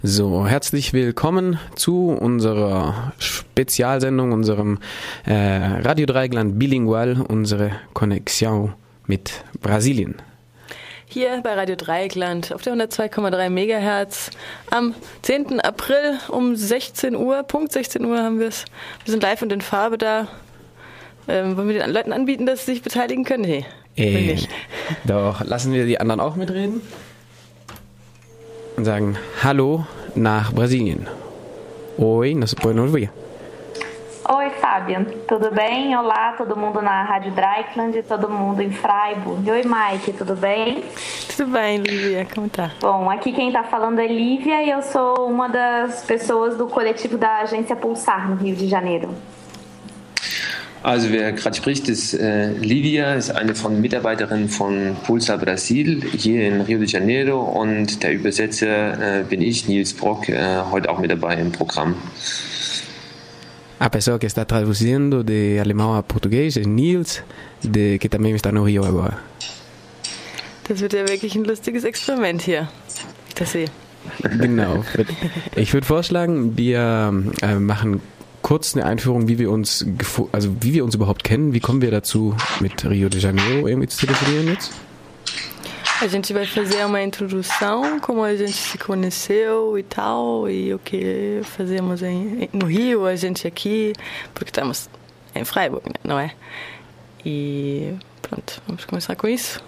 So, herzlich willkommen zu unserer Spezialsendung, unserem Radio Dreieckland Bilingual, unsere Connexion mit Brasilien. Hier bei Radio Dreieckland auf der 102,3 Megahertz am 10. April um 16 Uhr, Punkt 16 Uhr haben wir es. Wir sind live und in Farbe da. Wollen wir den Leuten anbieten, dass sie sich beteiligen können? Nee, nicht. Doch, lassen wir die anderen auch mitreden und sagen Hallo nach Brasilien. Oi, não se pode não ouvir. Oi, Fabian. Tudo bem? Olá, todo mundo na Rádio Dreieckland e todo mundo em Freiburg. Oi, Mike, tudo bem? Tudo bem, Lívia, como tá? Bom, aqui quem tá falando é Lívia e eu sou uma das pessoas do coletivo da Agência Pulsar, no Rio de Janeiro. Also wer gerade spricht, ist Lívia, ist eine von Mitarbeiterinnen von Pulsar Brasil hier in Rio de Janeiro und der Übersetzer bin ich, Nils Brock, heute auch mit dabei im Programm. A pessoa que está traduzindo de alemão a português é Nils, que também está no Rio agora. Das wird ja wirklich ein lustiges Experiment hier. Das sehe. Genau. Ich würde vorschlagen, wir machen kurz eine Einführung, wie wir uns überhaupt kennen. Wie kommen wir dazu, mit Rio de Janeiro irgendwie zu telefonieren jetzt? A gente vai fazer uma introdução, como a gente se conheceu e tal, e o que fazemos no Rio, a gente aqui, porque estamos em Freiburg, não é? E pronto, vamos começar com isso.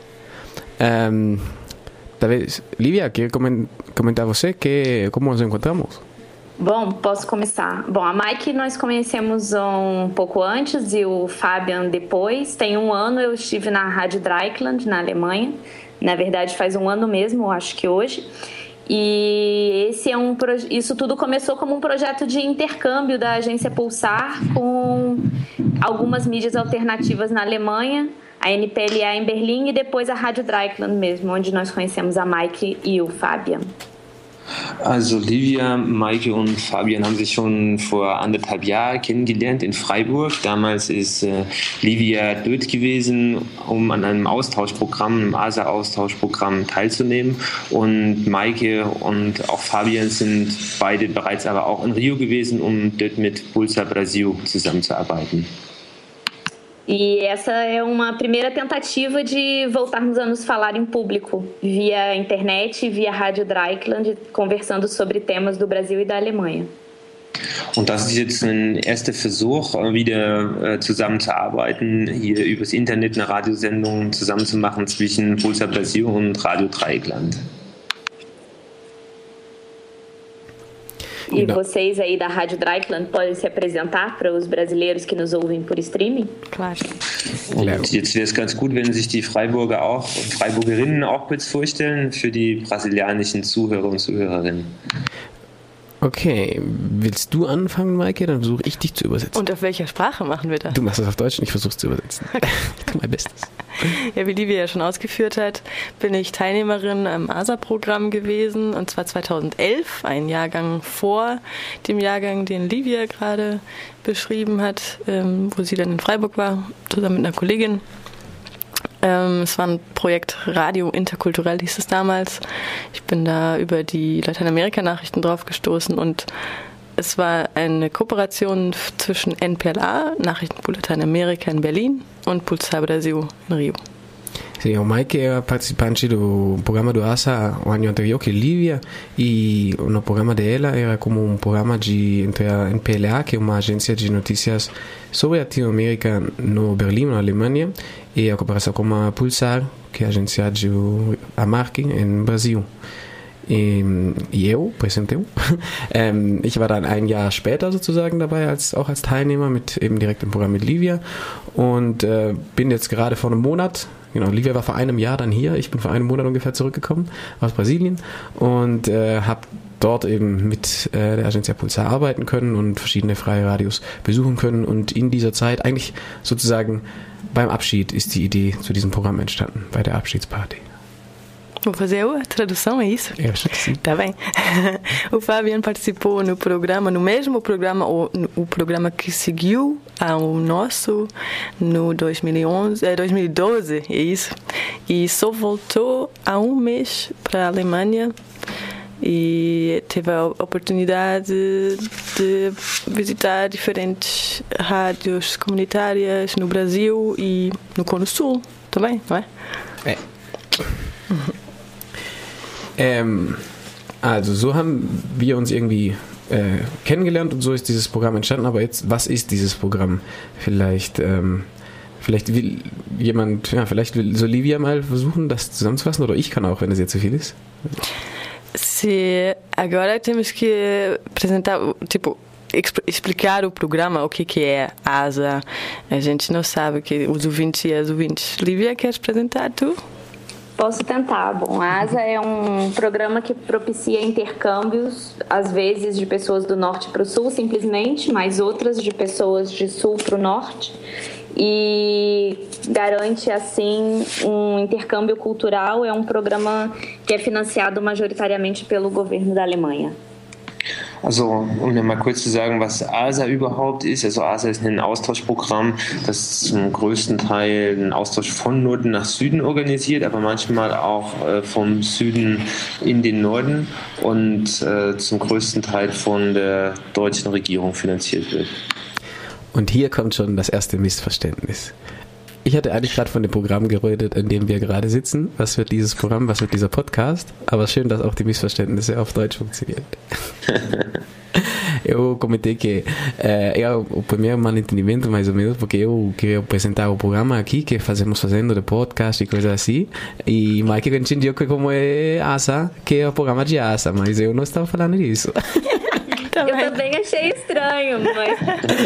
Talvez, Lívia, quer comentar você como nos encontramos? Bom, posso começar. Bom, a Mike nós conhecemos um pouco antes e o Fabian depois. Tem um ano eu estive na Rádio Dreieckland, na Alemanha. Na verdade, faz um ano mesmo, acho que hoje. E isso tudo começou como um projeto de intercâmbio da Agência Pulsar com algumas mídias alternativas na Alemanha, a NPLA em Berlim e depois a Rádio Dreieckland mesmo, onde nós conhecemos a Mike e o Fabian. Also Lívia, Maike und Fabian haben sich schon vor 1,5 Jahren kennengelernt in Freiburg. Damals ist Lívia dort gewesen, um an einem Austauschprogramm, einem ASA-Austauschprogramm teilzunehmen. Und Maike und auch Fabian sind beide bereits aber auch in Rio gewesen, um dort mit Pulsar Brasil zusammenzuarbeiten. E essa é uma primeira tentativa de voltarmos a nos falar em público, via internet e via Rádio Dreieckland, conversando sobre temas do Brasil e da Alemanha. Und das ist jetzt ein erster Versuch, wieder zusammenzuarbeiten, hier übers Internet eine Radiosendung zusammenzumachen zwischen Pulsar Brasil und Radio Dreieckland. E vocês aí da Rádio Dreieckland podem se apresentar para os brasileiros que nos ouvem por streaming? Claro. Und jetzt wäre es ganz gut, wenn sich die Freiburger und Freiburgerinnen auch kurz vorstellen für die brasilianischen Zuhörer und Zuhörerinnen. Okay, willst du anfangen, Maike? Dann versuche ich dich zu übersetzen. Und auf welcher Sprache machen wir das? Du machst das auf Deutsch und ich versuche es zu übersetzen. Ich tue mein Bestes. Ja, wie Lívia ja schon ausgeführt hat, bin ich Teilnehmerin am ASA-Programm gewesen, und zwar 2011, ein Jahrgang vor dem Jahrgang, den Lívia gerade beschrieben hat, wo sie dann in Freiburg war, zusammen mit einer Kollegin. Es war ein Projekt Radio Interkulturell, hieß es damals. Ich bin da über die Lateinamerika-Nachrichten drauf gestoßen und es war eine Kooperation zwischen NPLA, Nachrichten für Lateinamerika in Berlin, und Pulsar Brasil in Rio. Sim, o Mike era participante do programa do ASA o ano anterior que Lívia, e no programa dela era como um programa entre a NPLA, que é uma agência de notícias sobre a Latinoamérica no Berlim, na Alemanha, e a cooperação com a Pulsar, que é a agência de Amarque, em Brasil. Eu, präsentiert. Ich war dann ein Jahr später sozusagen dabei, auch als Teilnehmer, eben direkt im Programm mit Lívia, und bin jetzt gerade vor einem Monat, genau, Lívia war vor einem Jahr dann hier, ich bin vor einem Monat ungefähr zurückgekommen aus Brasilien und habe dort eben mit der Agência Pulsar arbeiten können und verschiedene freie Radios besuchen können, und in dieser Zeit, eigentlich sozusagen beim Abschied, ist die Idee zu diesem Programm entstanden, bei der Abschiedsparty. Vou fazer a tradução, é isso? Eu acho que sim. Tá bem. O Fabian participou no mesmo programa, o programa que seguiu ao nosso, no 2012, é isso. E só voltou há um mês para a Alemanha e teve a oportunidade de visitar diferentes rádios comunitárias no Brasil e no Cone Sul também, não é? Also so haben wir uns irgendwie kennengelernt und so ist dieses Programm entstanden, aber jetzt, was ist dieses Programm? Vielleicht will jemand, vielleicht will Olivia mal versuchen, das zusammenzufassen, oder ich kann auch, wenn es jetzt zu viel ist. Agora temos que apresentar, explicar o programa, o que é ASA. A gente não sabe, que os ouvintes e as ouvintes. Lívia, queres apresentar tu? Posso tentar. Bom, a ASA é um programa que propicia intercâmbios, às vezes de pessoas do norte para o sul, simplesmente, mas outras de pessoas de sul para o norte, e garante, assim, um intercâmbio cultural. É um programa que é financiado majoritariamente pelo governo da Alemanha. Also, um mal kurz zu sagen, was ASA überhaupt ist. Also ASA ist ein Austauschprogramm, das zum größten Teil einen Austausch von Norden nach Süden organisiert, aber manchmal auch vom Süden in den Norden und zum größten Teil von der deutschen Regierung finanziert wird. Und hier kommt schon das erste Missverständnis. Ich hatte eigentlich gerade von dem Programm geredet, in dem wir gerade sitzen. Was wird dieses Programm, was wird dieser Podcast? Aber schön, dass auch die Missverständnisse auf Deutsch funktionieren. Eu comentei que é o primeiro mal entendimento, mais ou menos, porque eu queria apresentar o programa aqui que fazendo de podcast e coisas assim, e Mike entendiu que como é ASA, que é o programa de ASA, mas eu não estava falando disso. Eu também achei estranho, mas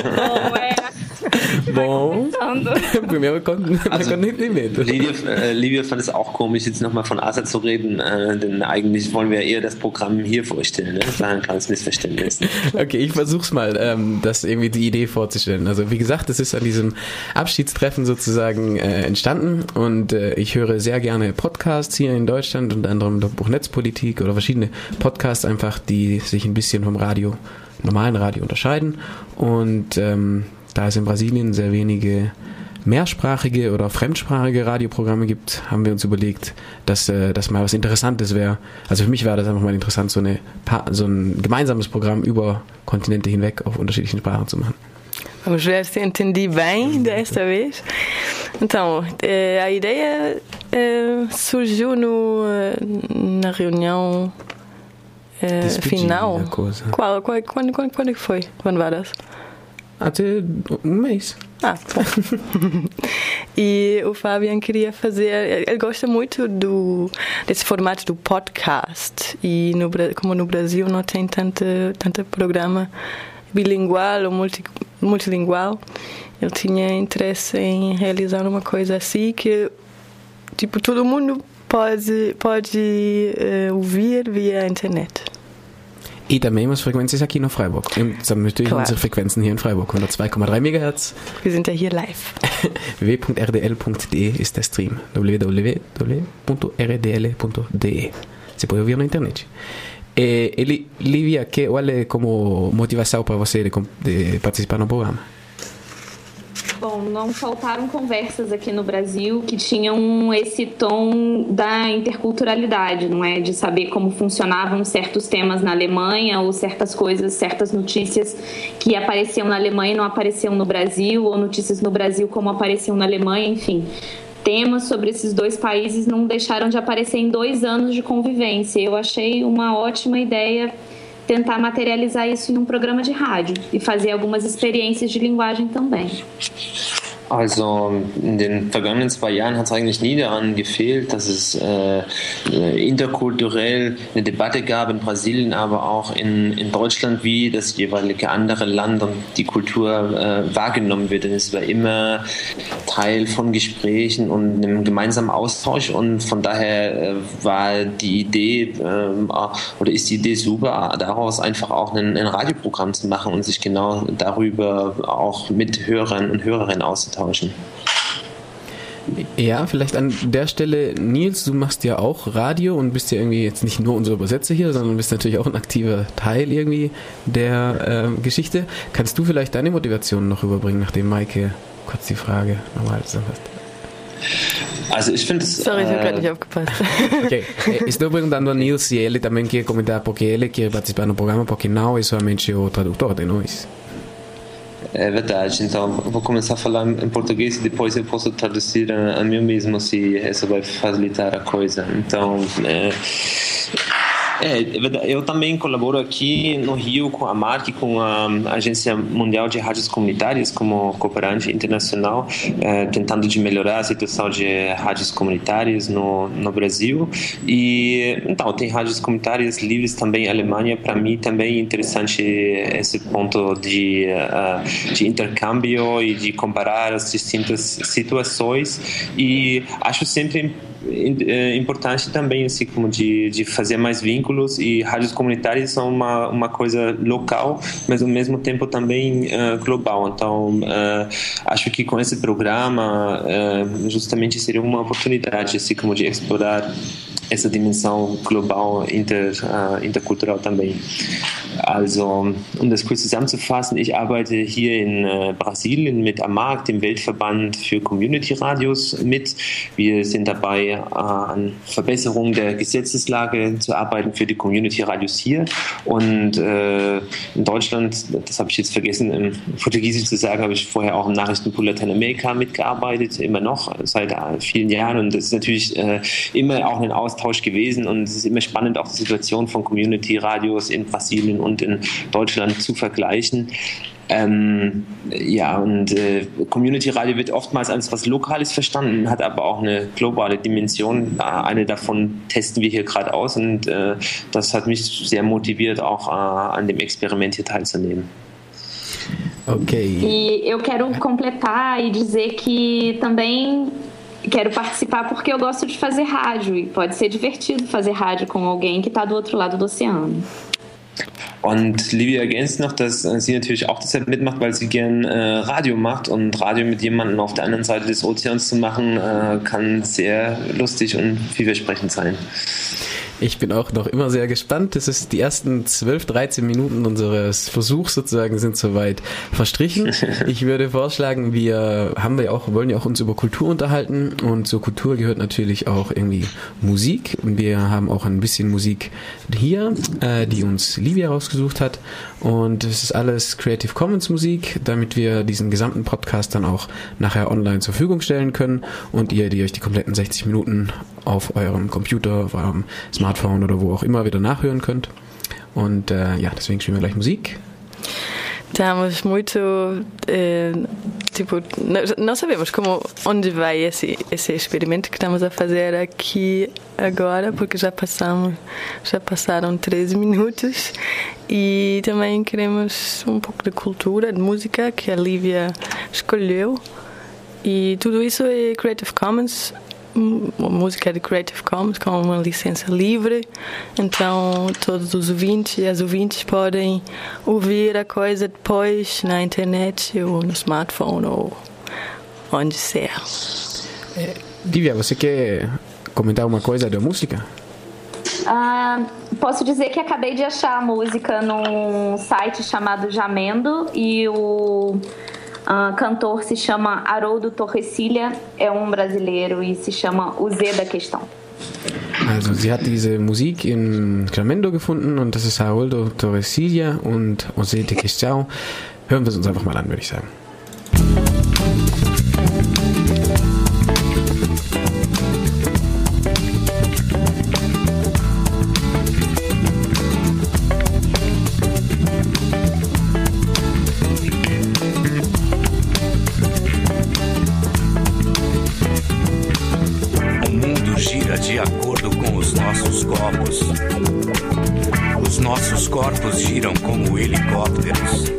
Bom, primeiro Kontinent. Livia fand es auch komisch, jetzt nochmal von ASA zu reden, denn eigentlich wollen wir eher das Programm hier vorstellen. Ne? Das war ein kleines Missverständnis. Okay, ich versuch's mal, das irgendwie die Idee vorzustellen. Also wie gesagt, es ist an diesem Abschiedstreffen sozusagen entstanden und ich höre sehr gerne Podcasts hier in Deutschland, unter anderem Buch Netzpolitik oder verschiedene Podcasts einfach, die sich ein bisschen vom normalen Radio unterscheiden und da es in Brasilien sehr wenige mehrsprachige oder fremdsprachige Radioprogramme gibt, haben wir uns überlegt, dass das mal was Interessantes wäre. Also für mich wäre das einfach mal interessant, so ein gemeinsames Programm über Kontinente hinweg auf unterschiedlichen Sprachen zu machen. Vamos ver se entendi bem desta vez. Então, a ideia surgiu na reunião final. Quando foi? Quando war das? Até um mês. Bom. E o Fabian queria fazer... Ele gosta muito desse formato do podcast. E como no Brasil não tem tanto programa bilingual ou multilingual, ele tinha interesse em realizar uma coisa assim que todo mundo pode ouvir via internet. E também umas frequências aqui no Freiburg. Und dann natürlich unsere Frequenzen hier in Freiburg. 102,3 MHz. Wir sind ja hier live. www.rdl.de ist der Stream. www.rdl.de. Você pode ouvir na internet. E Lívia, qual é como motivação para você de participar no programa? Bom, não faltaram conversas aqui no Brasil que tinham esse tom da interculturalidade, não é? De saber como funcionavam certos temas na Alemanha ou certas coisas, certas notícias que apareciam na Alemanha e não apareciam no Brasil, ou notícias no Brasil como apareciam na Alemanha, enfim. Temas sobre esses dois países não deixaram de aparecer em 2 anos de convivência. Eu achei uma ótima ideia tentar materializar isso em um programa de rádio e fazer algumas experiências de linguagem também. Also in den vergangenen 2 Jahren hat es eigentlich nie daran gefehlt, dass es interkulturell eine Debatte gab in Brasilien, aber auch in Deutschland, wie das jeweilige andere Land und die Kultur wahrgenommen wird. Denn es war immer Teil von Gesprächen und einem gemeinsamen Austausch und von daher war die Idee oder ist die Idee super, daraus einfach auch ein Radioprogramm zu machen und sich genau darüber auch mit Hörern und Hörerinnen auszutauschen. Ja, vielleicht an der Stelle, Nils, du machst ja auch Radio und bist ja irgendwie jetzt nicht nur unser Übersetzer hier, sondern bist natürlich auch ein aktiver Teil irgendwie der Geschichte. Kannst du vielleicht deine Motivation noch rüberbringen, nachdem Maike kurz die Frage nochmal zusammenfasst? Also ich finde es... Sorry, ich habe gerade nicht aufgepasst. Ok, estou perguntando a Nils se ele também quer comentar, porque ele quer participar no programa, porque não é somente o tradutor de nós. É verdade, então eu vou começar a falar em português e depois eu posso traduzir a mim mesmo, se isso vai facilitar a coisa. Então, eu também colaboro aqui no Rio com a MARC, com a Agência Mundial de Rádios Comunitárias, como cooperante internacional, tentando de melhorar a situação de rádios comunitárias no Brasil. E então tem rádios comunitárias livres também na Alemanha. Para mim também é interessante esse ponto de intercâmbio e de comparar as distintas situações. E acho sempre importante também assim como de fazer mais vínculos, e rádios comunitárias são uma coisa local, mas ao mesmo tempo também global. Então acho que com esse programa justamente seria uma oportunidade assim como de explorar essa dimensão global, interkulturell também. Also, das kurz zusammenzufassen, ich arbeite hier in Brasilien mit AMARC, dem Weltverband für Community Radios, mit. Wir sind dabei, an Verbesserung der Gesetzeslage zu arbeiten für die Community Radios hier. Und in Deutschland, das habe ich jetzt vergessen, im Portugiesisch zu sagen, habe ich vorher auch im Nachrichtenpool Lateinamerika mitgearbeitet, immer noch, seit vielen Jahren. Und das ist natürlich immer auch ein Austausch gewesen, und es ist immer spannend, auch die Situation von Community Radios in Brasilien und in Deutschland zu vergleichen. Community Radio wird oftmals als was Lokales verstanden, hat aber auch eine globale Dimension. Eine davon testen wir hier gerade aus, und das hat mich sehr motiviert, auch an dem Experiment hier teilzunehmen. Ok. E eu quero completar e dizer que também quero participar porque eu gosto de fazer rádio, e pode ser divertido fazer rádio com alguém que está do outro lado do oceano. Und Livia ergänzt noch, dass sie natürlich auch deshalb mitmacht, weil sie gern Radio macht, und Radio mit jemandem auf der anderen Seite des Ozeans zu machen, kann sehr lustig und vielversprechend sein. Ich bin auch noch immer sehr gespannt. Das ist die ersten 12, 13 Minuten unseres Versuchs sozusagen sind soweit verstrichen. Ich würde vorschlagen, wollen ja auch uns über Kultur unterhalten, und zur Kultur gehört natürlich auch irgendwie Musik. Und wir haben auch ein bisschen Musik hier, die uns Livia rausgesucht hat. Und es ist alles Creative Commons Musik, damit wir diesen gesamten Podcast dann auch nachher online zur Verfügung stellen können, und ihr euch die kompletten 60 Minuten auf eurem Computer, auf eurem Smartphone oder wo auch immer wieder nachhören könnt. Und deswegen spielen wir gleich Musik. Estamos muito não sabemos onde vai esse experimento que estamos a fazer aqui agora, porque já passaram 13 minutos, e também queremos um pouco de cultura, de música que a Lívia escolheu, e tudo isso é Creative Commons. Uma música de Creative Commons com uma licença livre, então todos os ouvintes e as ouvintes podem ouvir a coisa depois na internet ou no smartphone ou onde seja. Lívia, você quer comentar uma coisa da música? Posso dizer que acabei de achar a música num site chamado Jamendo, e o cantor se chama Haroldo Torrecilha, é brasileiro e se chama O Z da Questão. Also sie hat diese Musik in Jamendo gefunden, und das ist Haroldo Torrecilha und O Z da Questão. Hören wir es uns einfach mal an, würde ich sagen. Corpos giram como helicópteros.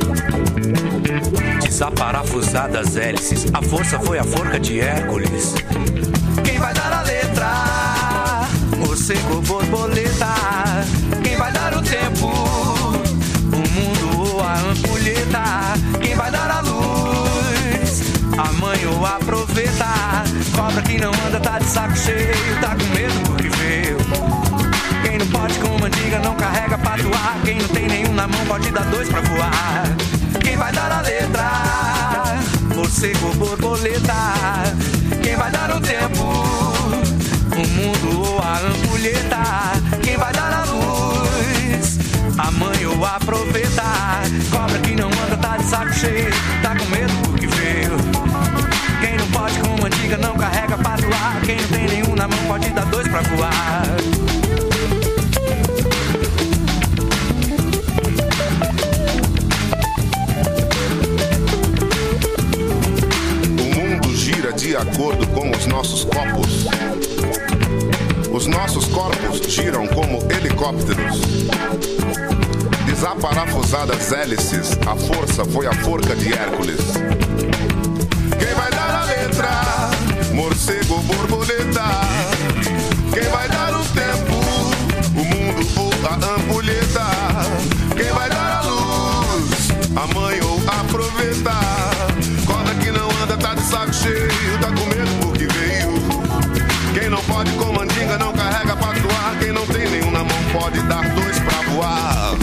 Desaparafusadas hélices, a força foi a forca de Hércules. Quem vai dar a letra? Morcego ou borboleta? Quem vai dar o tempo? O mundo ou a ampulheta? Quem vai dar a luz? A mãe ou a proveta? Cobra que não anda tá de saco cheio, tá com medo porque veio. Quem não pode com mandiga não carrega patuá. Quem não tem nenhum na mão pode dar dois pra voar. Quem vai dar a letra? Morcego ou borboleta? Quem vai dar o tempo? aproveita. Cobra que não anda tá de saco cheio, tá com medo porque veio. Quem não pode com mandiga não carrega pra doar. Quem não tem nenhum na mão pode dar dois pra voar. O mundo gira de acordo com os nossos copos. Os nossos corpos giram como helicópteros. Desaparafusadas hélices, a força foi a forca de Hércules. Quem vai dar a letra? Morcego, borboleta. Quem vai dar o tempo? O mundo ou a ampulheta? Quem vai dar a luz? A mãe ou a proveta? Corda que não anda tá de saco cheio, tá com medo porque veio. Quem não pode com mandinga não carrega pra doar. Quem não tem nenhum na mão pode dar dois pra voar.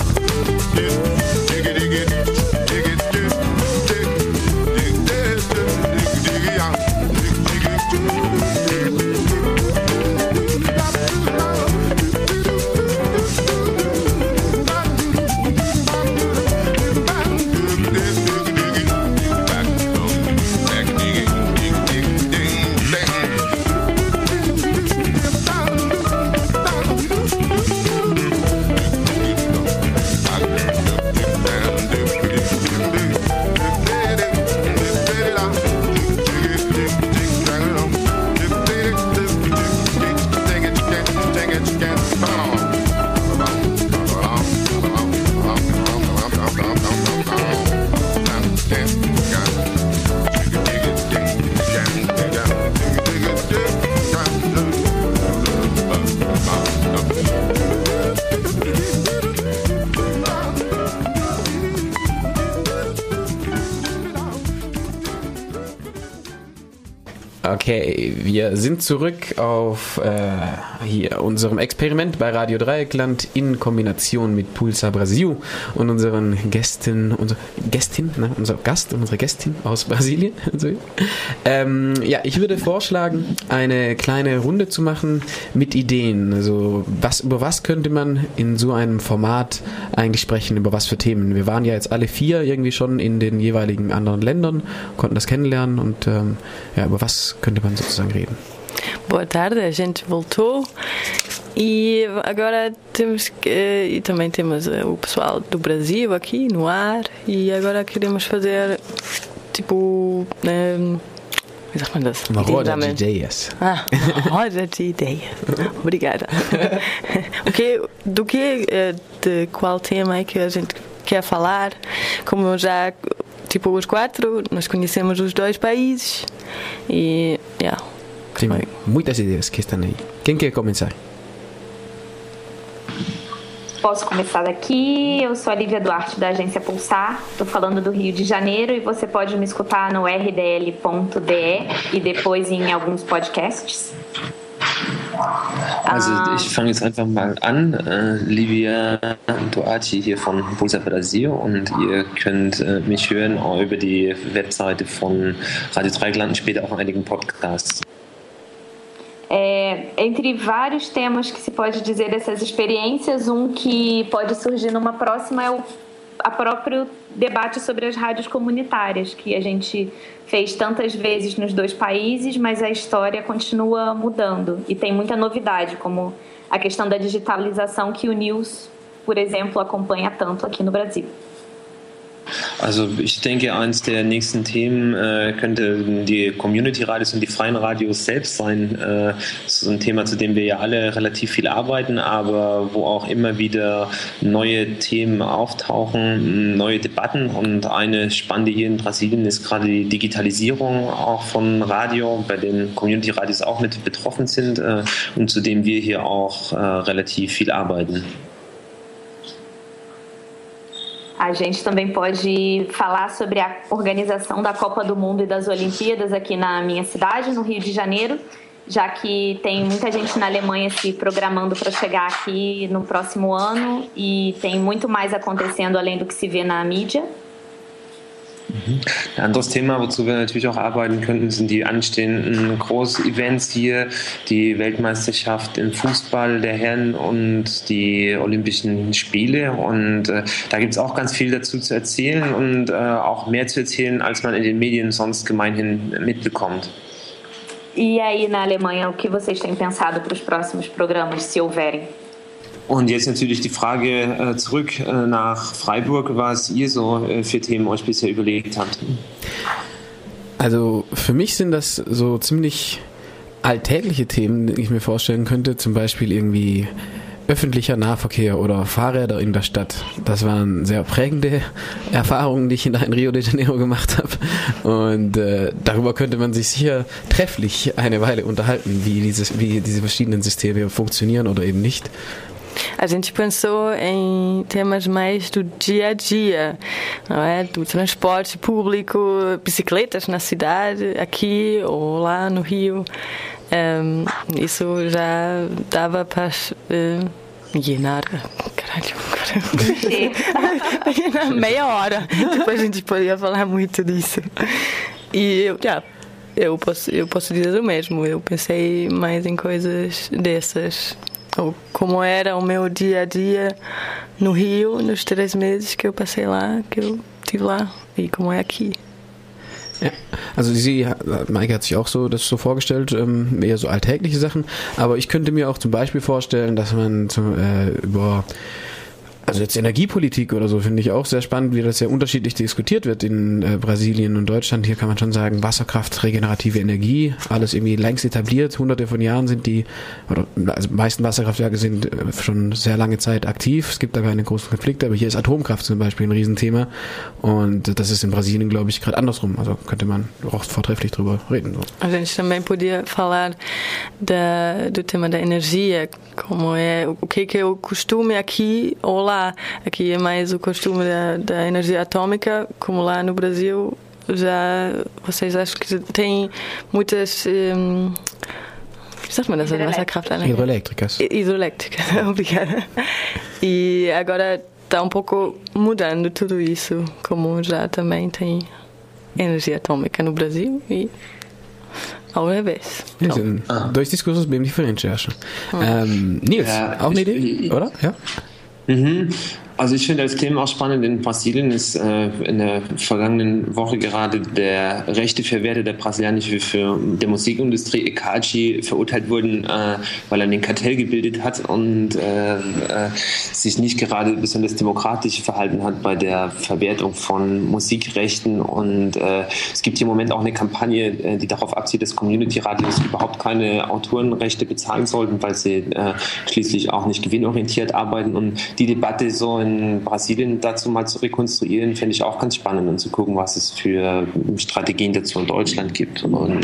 Okay, wir sind zurück auf hier unserem Experiment bei Radio Dreieckland in Kombination mit Pulsar Brasil und unseren Gästen, unsere Gästin aus Brasilien. Ja, ich würde vorschlagen, eine kleine Runde zu machen mit Ideen. Also über was könnte man in so einem Format eigentlich sprechen, über was für Themen? Wir waren ja jetzt alle 4 irgendwie schon in den jeweiligen anderen Ländern, konnten das kennenlernen und ja, über was könnte man sozusagen reden? Boa tarde, a gente voltou e agora temos e também temos o pessoal do Brasil aqui no ar e agora queremos fazer tipo wie sagt man das? Uma roda de ideias. Ah, uma roda de ideias. Obrigada. De qual tema é que a gente quer falar? Como já tipo os 4, nós conhecemos os 2 países e tem muitas ideias que estão aí. Quem quer começar? Posso começar daqui. Eu sou a Lívia Duarte, da agência Pulsar. Estou falando do Rio de Janeiro e você pode me escutar no rdl.de e depois em alguns podcasts. Also ich fange jetzt einfach mal an. Lívia Duarte hier von Pulsar Brasil und ihr könnt mich hören auch über die Webseite von Radio Dreieckland und später auch in einigen Podcasts. Entre vários temas que se pode dizer dessas experiências, um que pode surgir numa próxima é o próprio debate sobre as rádios comunitárias, que a gente fez tantas vezes nos 2 países, mas a história continua mudando e tem muita novidade, como a questão da digitalização que o News, por exemplo, acompanha tanto aqui no Brasil. Also ich denke, eines der nächsten Themen könnte die Community-Radios und die freien Radios selbst sein. Das ist ein Thema, zu dem wir ja alle relativ viel arbeiten, aber wo auch immer wieder neue Themen auftauchen, neue Debatten. Und eine spannende hier in Brasilien ist gerade die Digitalisierung auch von Radio, bei den Community-Radios auch mit betroffen sind und zu dem wir hier auch relativ viel arbeiten. A gente também pode falar sobre a organização da Copa do Mundo e das Olimpíadas aqui na minha cidade, no Rio de Janeiro, já que tem muita gente na Alemanha se programando para chegar aqui no próximo ano e tem muito mais acontecendo além do que se vê na mídia. Ein anderes Thema, wozu wir natürlich auch arbeiten könnten, sind die anstehenden Groß-Events hier, die Weltmeisterschaft im Fußball der Herren und die Olympischen Spiele. Und da gibt es auch ganz viel dazu zu erzählen und auch mehr zu erzählen, als man in den Medien sonst gemeinhin mitbekommt. E aí na Alemanha, o que vocês têm pensado para os próximos programas, se houverem? Und jetzt natürlich die Frage zurück nach Freiburg, was ihr so für Themen euch bisher überlegt habt. Also für mich sind das so ziemlich alltägliche Themen, die ich mir vorstellen könnte, zum Beispiel irgendwie öffentlicher Nahverkehr oder Fahrräder in der Stadt. Das waren sehr prägende Erfahrungen, die ich in Rio de Janeiro gemacht habe. Und darüber könnte man sich sicher trefflich eine Weile unterhalten, wie diese verschiedenen Systeme funktionieren oder eben nicht. A gente pensou em temas mais do dia a dia, não é? Do transporte público, bicicletas na cidade, aqui ou lá no Rio. Isso já dava para meia hora. Depois a gente poderia falar muito disso. E eu posso dizer o mesmo. Eu pensei mais em coisas dessas. Ou como era o meu dia a dia no Rio, nos 3 meses que eu passei lá, que eu estive lá, e como é aqui. Ja, also Maike hat sich auch so das so vorgestellt, eher so alltägliche Sachen, aber ich könnte mir auch zum Beispiel vorstellen, dass man über also jetzt Energiepolitik oder so finde ich auch sehr spannend, wie das sehr unterschiedlich diskutiert wird in Brasilien und Deutschland. Hier kann man schon sagen, Wasserkraft, regenerative Energie, alles irgendwie längst etabliert. Hunderte von Jahren sind die meisten Wasserkraftwerke sind schon sehr lange Zeit aktiv. Es gibt da keine großen Konflikte, aber hier ist Atomkraft zum Beispiel ein Riesenthema und das ist in Brasilien, glaube ich, gerade andersrum. Also könnte man auch vortrefflich drüber reden. So. A gente também podia falar do tema da energia, como é, o que é o costume aqui ou lá. Aqui é mais o costume da energia atômica, como lá no Brasil já vocês acham que tem muitas wie sagt man das? Hidroelétricas. Hidroelétricas, obrigada. E agora está pouco mudando tudo isso, como já também tem energia atômica no Brasil e ao revés. Ja, sind durch Diskursus bem diferente, ja schon. Nils, auch eine Idee, oder? Ja. Also ich finde das Thema auch spannend. In Brasilien ist in der vergangenen Woche gerade der rechte Verwerter der der Musikindustrie ECAGI verurteilt worden, weil er den Kartell gebildet hat und sich nicht gerade besonders demokratisch verhalten hat bei der Verwertung von Musikrechten. Und es gibt hier im Moment auch eine Kampagne, die darauf abzielt, dass Community-Radios überhaupt keine Autorenrechte bezahlen sollten, weil sie schließlich auch nicht gewinnorientiert arbeiten. Und die Debatte so in Brasilien dazu mal zu rekonstruieren, finde ich auch ganz spannend und zu gucken, was es für Strategien dazu in Deutschland gibt. Und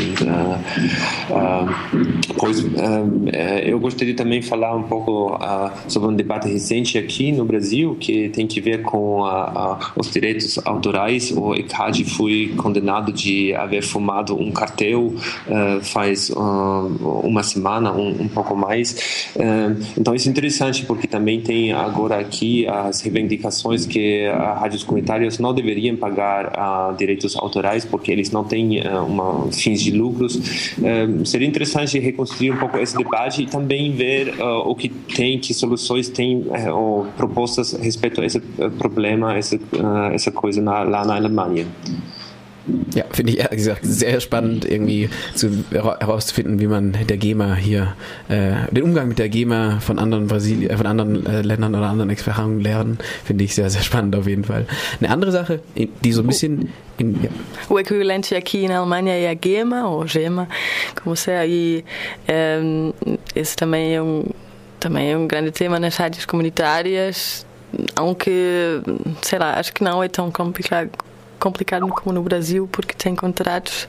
eu gostaria também de falar pouco sobre debate recente aqui no Brasil, que tem que ver com os direitos autorais. O ECAGI foi condenado de haver fumado cartel faz uma semana, pouco mais. Então isso é interessante, porque também tem agora aqui as reivindicações que rádios comunitárias não deveriam pagar direitos autorais porque eles não têm fins de lucros. Seria interessante reconstruir pouco esse debate e também ver o que tem, que soluções tem ou propostas a respeito a esse problema, essa coisa lá na Alemanha. Ja, finde ich ehrlich gesagt sehr spannend, irgendwie herauszufinden, wie man der GEMA hier, den Umgang mit der GEMA von anderen Ländern oder anderen Erfahrungen lernen, finde ich sehr, sehr spannend auf jeden Fall. Eine andere Sache, die so ein bisschen... O equivalente aqui na Alemanha é a GEMA, ou GEMA, como seja, e esse também é um grande tema nas rádios comunitárias, aunque, sei lá, acho que não é tão complicado como no Brasil, porque tem contratos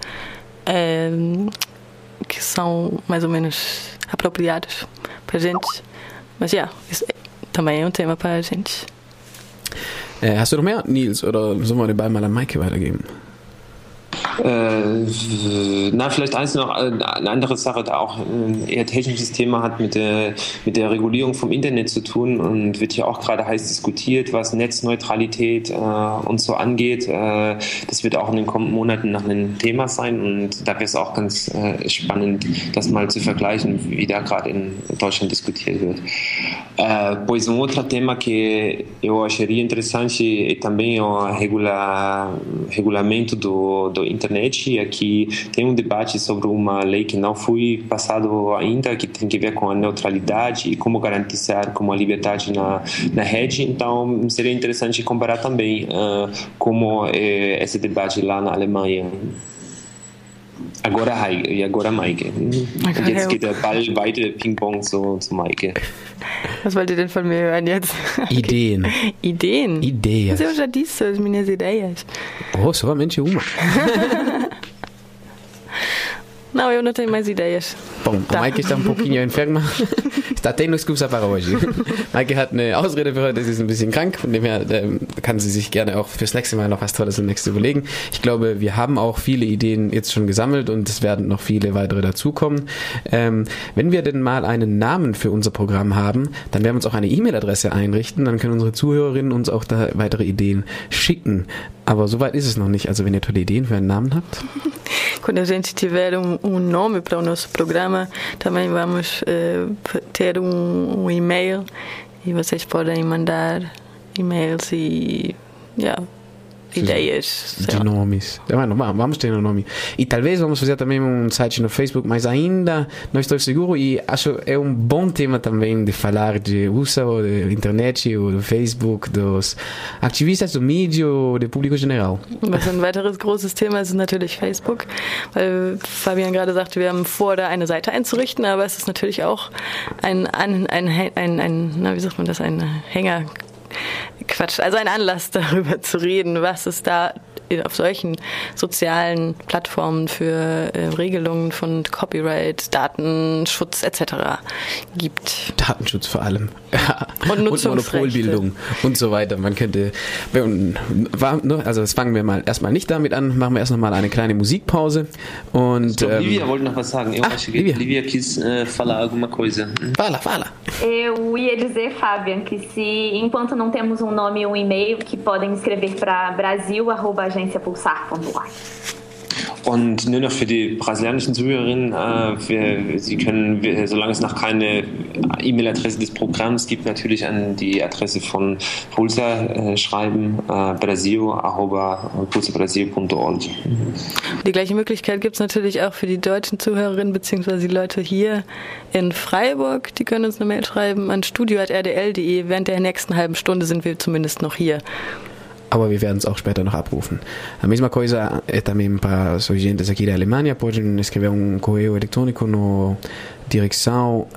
que são mais ou menos apropriados para a gente. Mas isso também é um tema para a gente. Hast du noch mehr, Nils, oder sollen wir den Ball mal an Maike weitergeben? Vielleicht noch eine andere Sache, da auch ein eher technisches Thema hat mit der Regulierung vom Internet zu tun und wird ja auch gerade heiß diskutiert, was Netzneutralität und so angeht. Das wird auch in den kommenden Monaten noch ein Thema sein und da wäre es auch ganz spannend, das mal zu vergleichen, wie da gerade in Deutschland diskutiert wird. Pois outro tema que eu acharia interessante é também o regulamento do internet. E aqui tem debate sobre uma lei que não foi passado ainda, que tem que ver com a neutralidade e como garantizar como a liberdade na rede. Então seria interessante comparar também como é esse debate lá na Alemanha. Agora Heike e agora Maike. Und jetzt geht der Ball weiter Ping-Pong zu Maike. Was wollt ihr denn von mir hören jetzt? Ideen. Ideen? Ideias. Eu já disse as minhas ideias. Oh, somente uma. Não, eu não tenho mais ideias. Bom, tá. Maike está um pouquinho enferma. Está tendo excusa para hoje. Maike hat eine Ausrede für heute, sie ist ein bisschen krank. Von dem her kann sie sich gerne auch fürs nächste Mal noch was Tolles und Nächstes überlegen. Ich glaube, wir haben auch viele Ideen jetzt schon gesammelt und es werden noch viele weitere dazukommen. Wenn wir denn mal einen Namen für unser Programm haben, dann werden wir uns auch eine E-Mail-Adresse einrichten. Dann können unsere Zuhörerinnen uns auch da weitere Ideen schicken. Aber soweit ist es noch nicht. Also wenn ihr tolle Ideen für einen Namen habt. Quando a gente tiver nome para o nosso programa, também vamos ter e-mail e vocês podem mandar e-mails e ideias. De nomes. Bueno, vamos ter um nome. E talvez vamos fazer também um site no Facebook, mas ainda não estou seguro e acho é um bom tema também de falar de uso da internet ou do Facebook, dos Aktivistas, do Mídia ou do público geral. Was ein weiteres großes Thema ist natürlich Facebook, weil Fabian gerade sagte, wir haben vor, da eine Seite einzurichten, aber es ist natürlich auch ein wie sagt man das, ein Hänger. Quatsch, also ein Anlass darüber zu reden, was es da auf solchen sozialen Plattformen für Regelungen von Copyright, Datenschutz etc. gibt. Datenschutz vor allem. Und und Monopolbildung und so weiter. Man könnte, also das fangen wir mal erstmal nicht damit an, machen wir erst nochmal eine kleine Musikpause. Und, Lívia wollte noch was sagen. Eu acho que Lívia quis falar alguma coisa. Fala. Eu ia dizer, Fabian, que enquanto não temos um nome e um e-mail, que podem escrever para brasil@agenciapulsar.org. Und nur noch für die brasilianischen Zuhörerinnen, Sie können, solange es noch keine E-Mail-Adresse des Programms gibt, natürlich an die Adresse von Pulsar schreiben, brasil@pulsarbrasil.org. Die gleiche Möglichkeit gibt es natürlich auch für die deutschen Zuhörerinnen bzw. die Leute hier in Freiburg. Die können uns eine Mail schreiben an studio@rdl.de. Während der nächsten halben Stunde sind wir zumindest noch hier. Aber wir werden es auch später noch abrufen. A mesma coisa é também para os ouvintes aqui da Alemanha. Podem escrever correio eletrônico no direção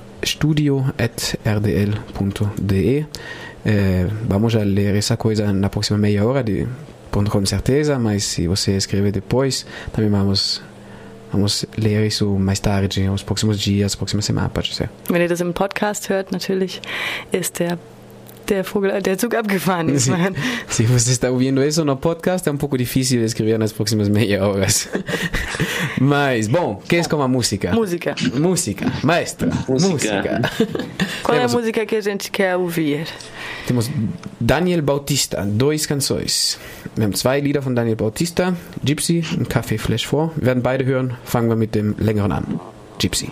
studio@rdl.de. Vamos a ler essa coisa na próxima meia hora, com certeza, mas se você escrever depois, também vamos ler isso mais tarde, nos próximos dias, próxima semana, pode ser. Wenn ihr das im Podcast hört, natürlich ist der Zug abgefahren ist. Se você está ouvindo isso no podcast, é um pouco difícil escrever nas próximas meia horas. Mas, bom, que é com a música? Música. Maestra. Música. Qual é a música que a gente quer ouvir? Temos Daniel Bautista, 2 canções. Wir haben 2 Lieder von Daniel Bautista, Gypsy und Café Flash 4. Wir werden beide hören. Fangen wir mit dem längeren an. Gypsy.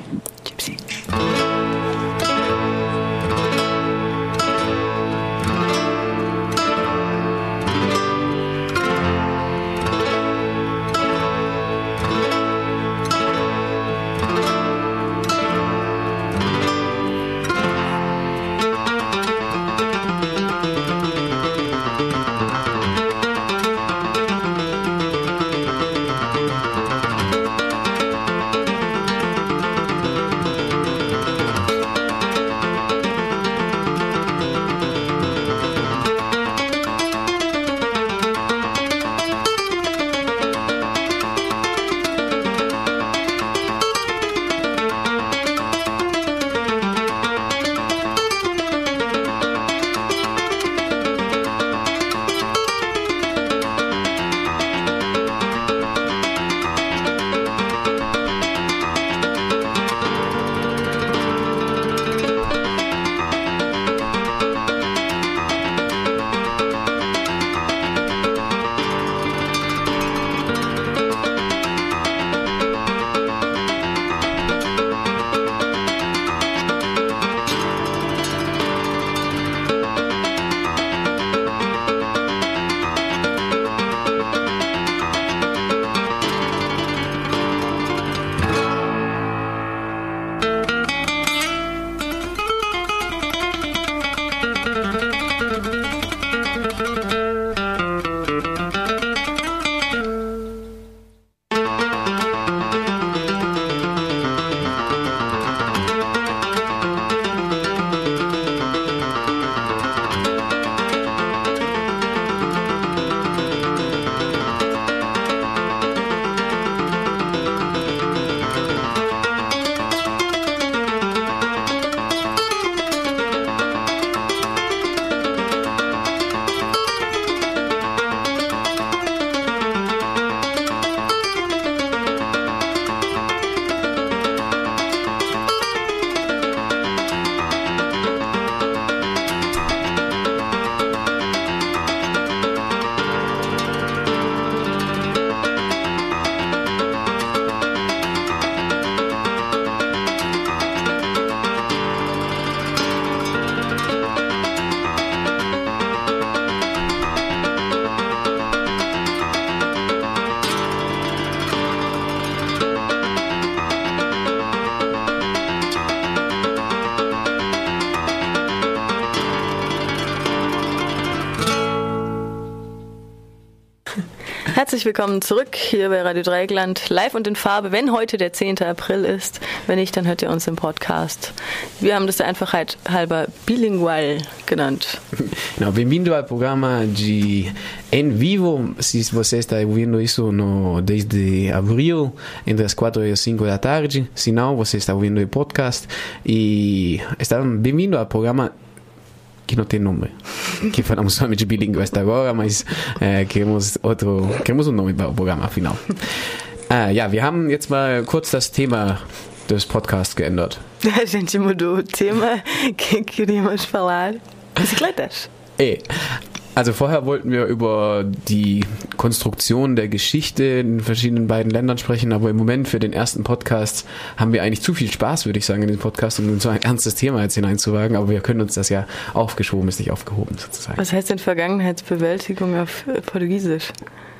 Herzlich willkommen zurück hier bei Radio Dreieckland, live und in Farbe, wenn heute der 10. April ist. Wenn nicht, dann hört ihr uns im Podcast. Wir haben das der Einfachheit halber bilingual genannt. Não, bem-vindo ao programa de Em Vivo. Se você está ouvindo isso desde abril, entre as 4 e as 5 da tarde. Se não, você está ouvindo o podcast. E bem-vindo ao programa que não tem nome, que falamos somente bilíngue até agora, mas queremos um Nome para o Programm, afinal. Ja, wir haben jetzt mal kurz das Thema des Podcasts geändert. A gente mudou o tema que queríamos falar. Bicicletas. Also vorher wollten wir über die Konstruktion der Geschichte in den verschiedenen beiden Ländern sprechen, aber im Moment für den ersten Podcast haben wir eigentlich zu viel Spaß, würde ich sagen, in den Podcast, um so ein ernstes Thema jetzt hineinzuwagen, aber wir können uns das ja aufgeschoben, ist nicht aufgehoben sozusagen. Was heißt denn Vergangenheitsbewältigung auf Portugiesisch?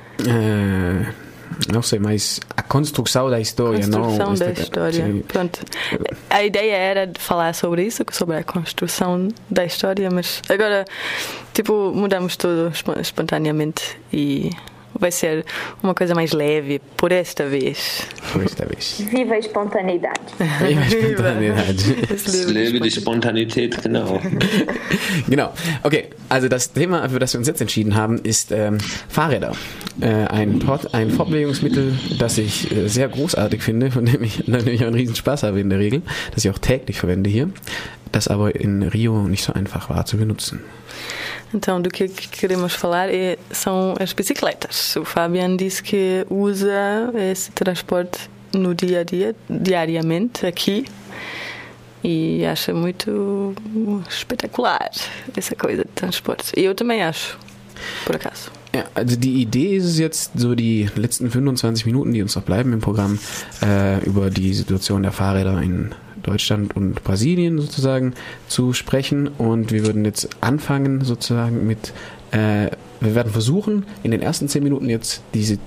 Não sei, mas a construção da história. Construção da história. Sim. Pronto. A ideia era falar sobre isso, sobre a construção da história, mas agora, tipo, mudamos tudo espontaneamente e vai ser uma coisa mais leve por esta vez. Viva a espontaneidade. Viva a Spontaneität. Das Leben die Spontanität, genau. Genau. Okay, also das Thema, für das wir uns jetzt entschieden haben, ist Fahrräder. Ein Fortbewegungsmittel, das ich sehr großartig finde, von dem ich natürlich einen riesen Spaß habe in der Regel, das ich auch täglich verwende hier, das aber in Rio nicht so einfach war zu benutzen. Então, do que queremos falar são as bicicletas. O Fabian disse que usa esse transporte no dia a dia, diariamente, aqui, e acha muito espetacular essa coisa de transporte. E eu também acho, por acaso. Ja, also die Idee ist es jetzt, so die letzten 25 Minuten, die uns noch bleiben im Programm, über die Situation der Fahrräder in Deutschland und Brasilien sozusagen zu sprechen, und wir würden jetzt anfangen sozusagen mit, wir werden versuchen, in den ersten 10 Minuten jetzt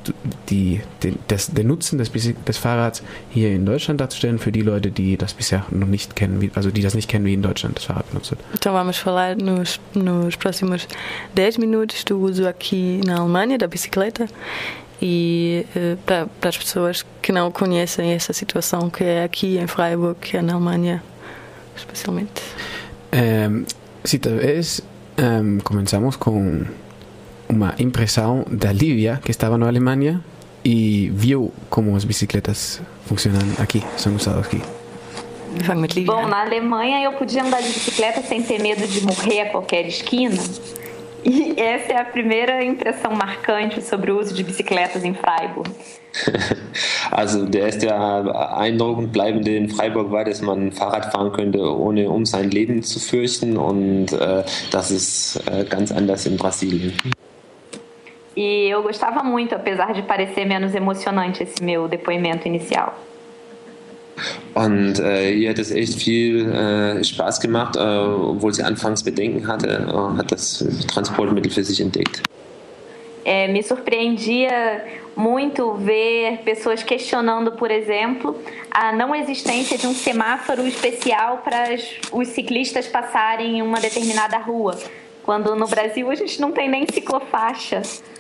den Nutzen des Fahrrads hier in Deutschland darzustellen, für die Leute, die das bisher noch nicht kennen, also die das nicht kennen, wie in Deutschland das Fahrrad benutzt wird. Então vamos falar nos próximos 10 minutos do uso aqui na Alemanha da bicicleta, e para as pessoas que não conhecem essa situação que é aqui em Freiburg, que é na Alemanha especialmente. Si tal vez comenzamos con una impresión de Lívia, que estaba en Alemania y vio cómo las bicicletas funcionan aquí, son usadas aquí. Fangen mit Lívia. Bom, na Alemanha eu podia andar de bicicleta sem ter medo de morrer a qualquer esquina. E essa é a primeira impressão marcante sobre o uso de bicicletas em Freiburg. Also der erste Eindruck und bleibende in Freiburg war, dass man Fahrrad fahren könnte, ohne um sein Leben zu fürchten, und das ist ganz anders in Brasilien. E eu gostava muito, apesar de parecer menos emocionante esse meu depoimento inicial. Und ihr hat es echt viel Spaß gemacht, obwohl sie anfangs Bedenken hatte, hat das Transportmittel für sich entdeckt. Me surpreendia muito ver pessoas questionando, por exemplo, a não existência de um semáforo especial para os ciclistas passarem em uma determinada rua, quando no Brasil a gente não tem nem ciclofaixa.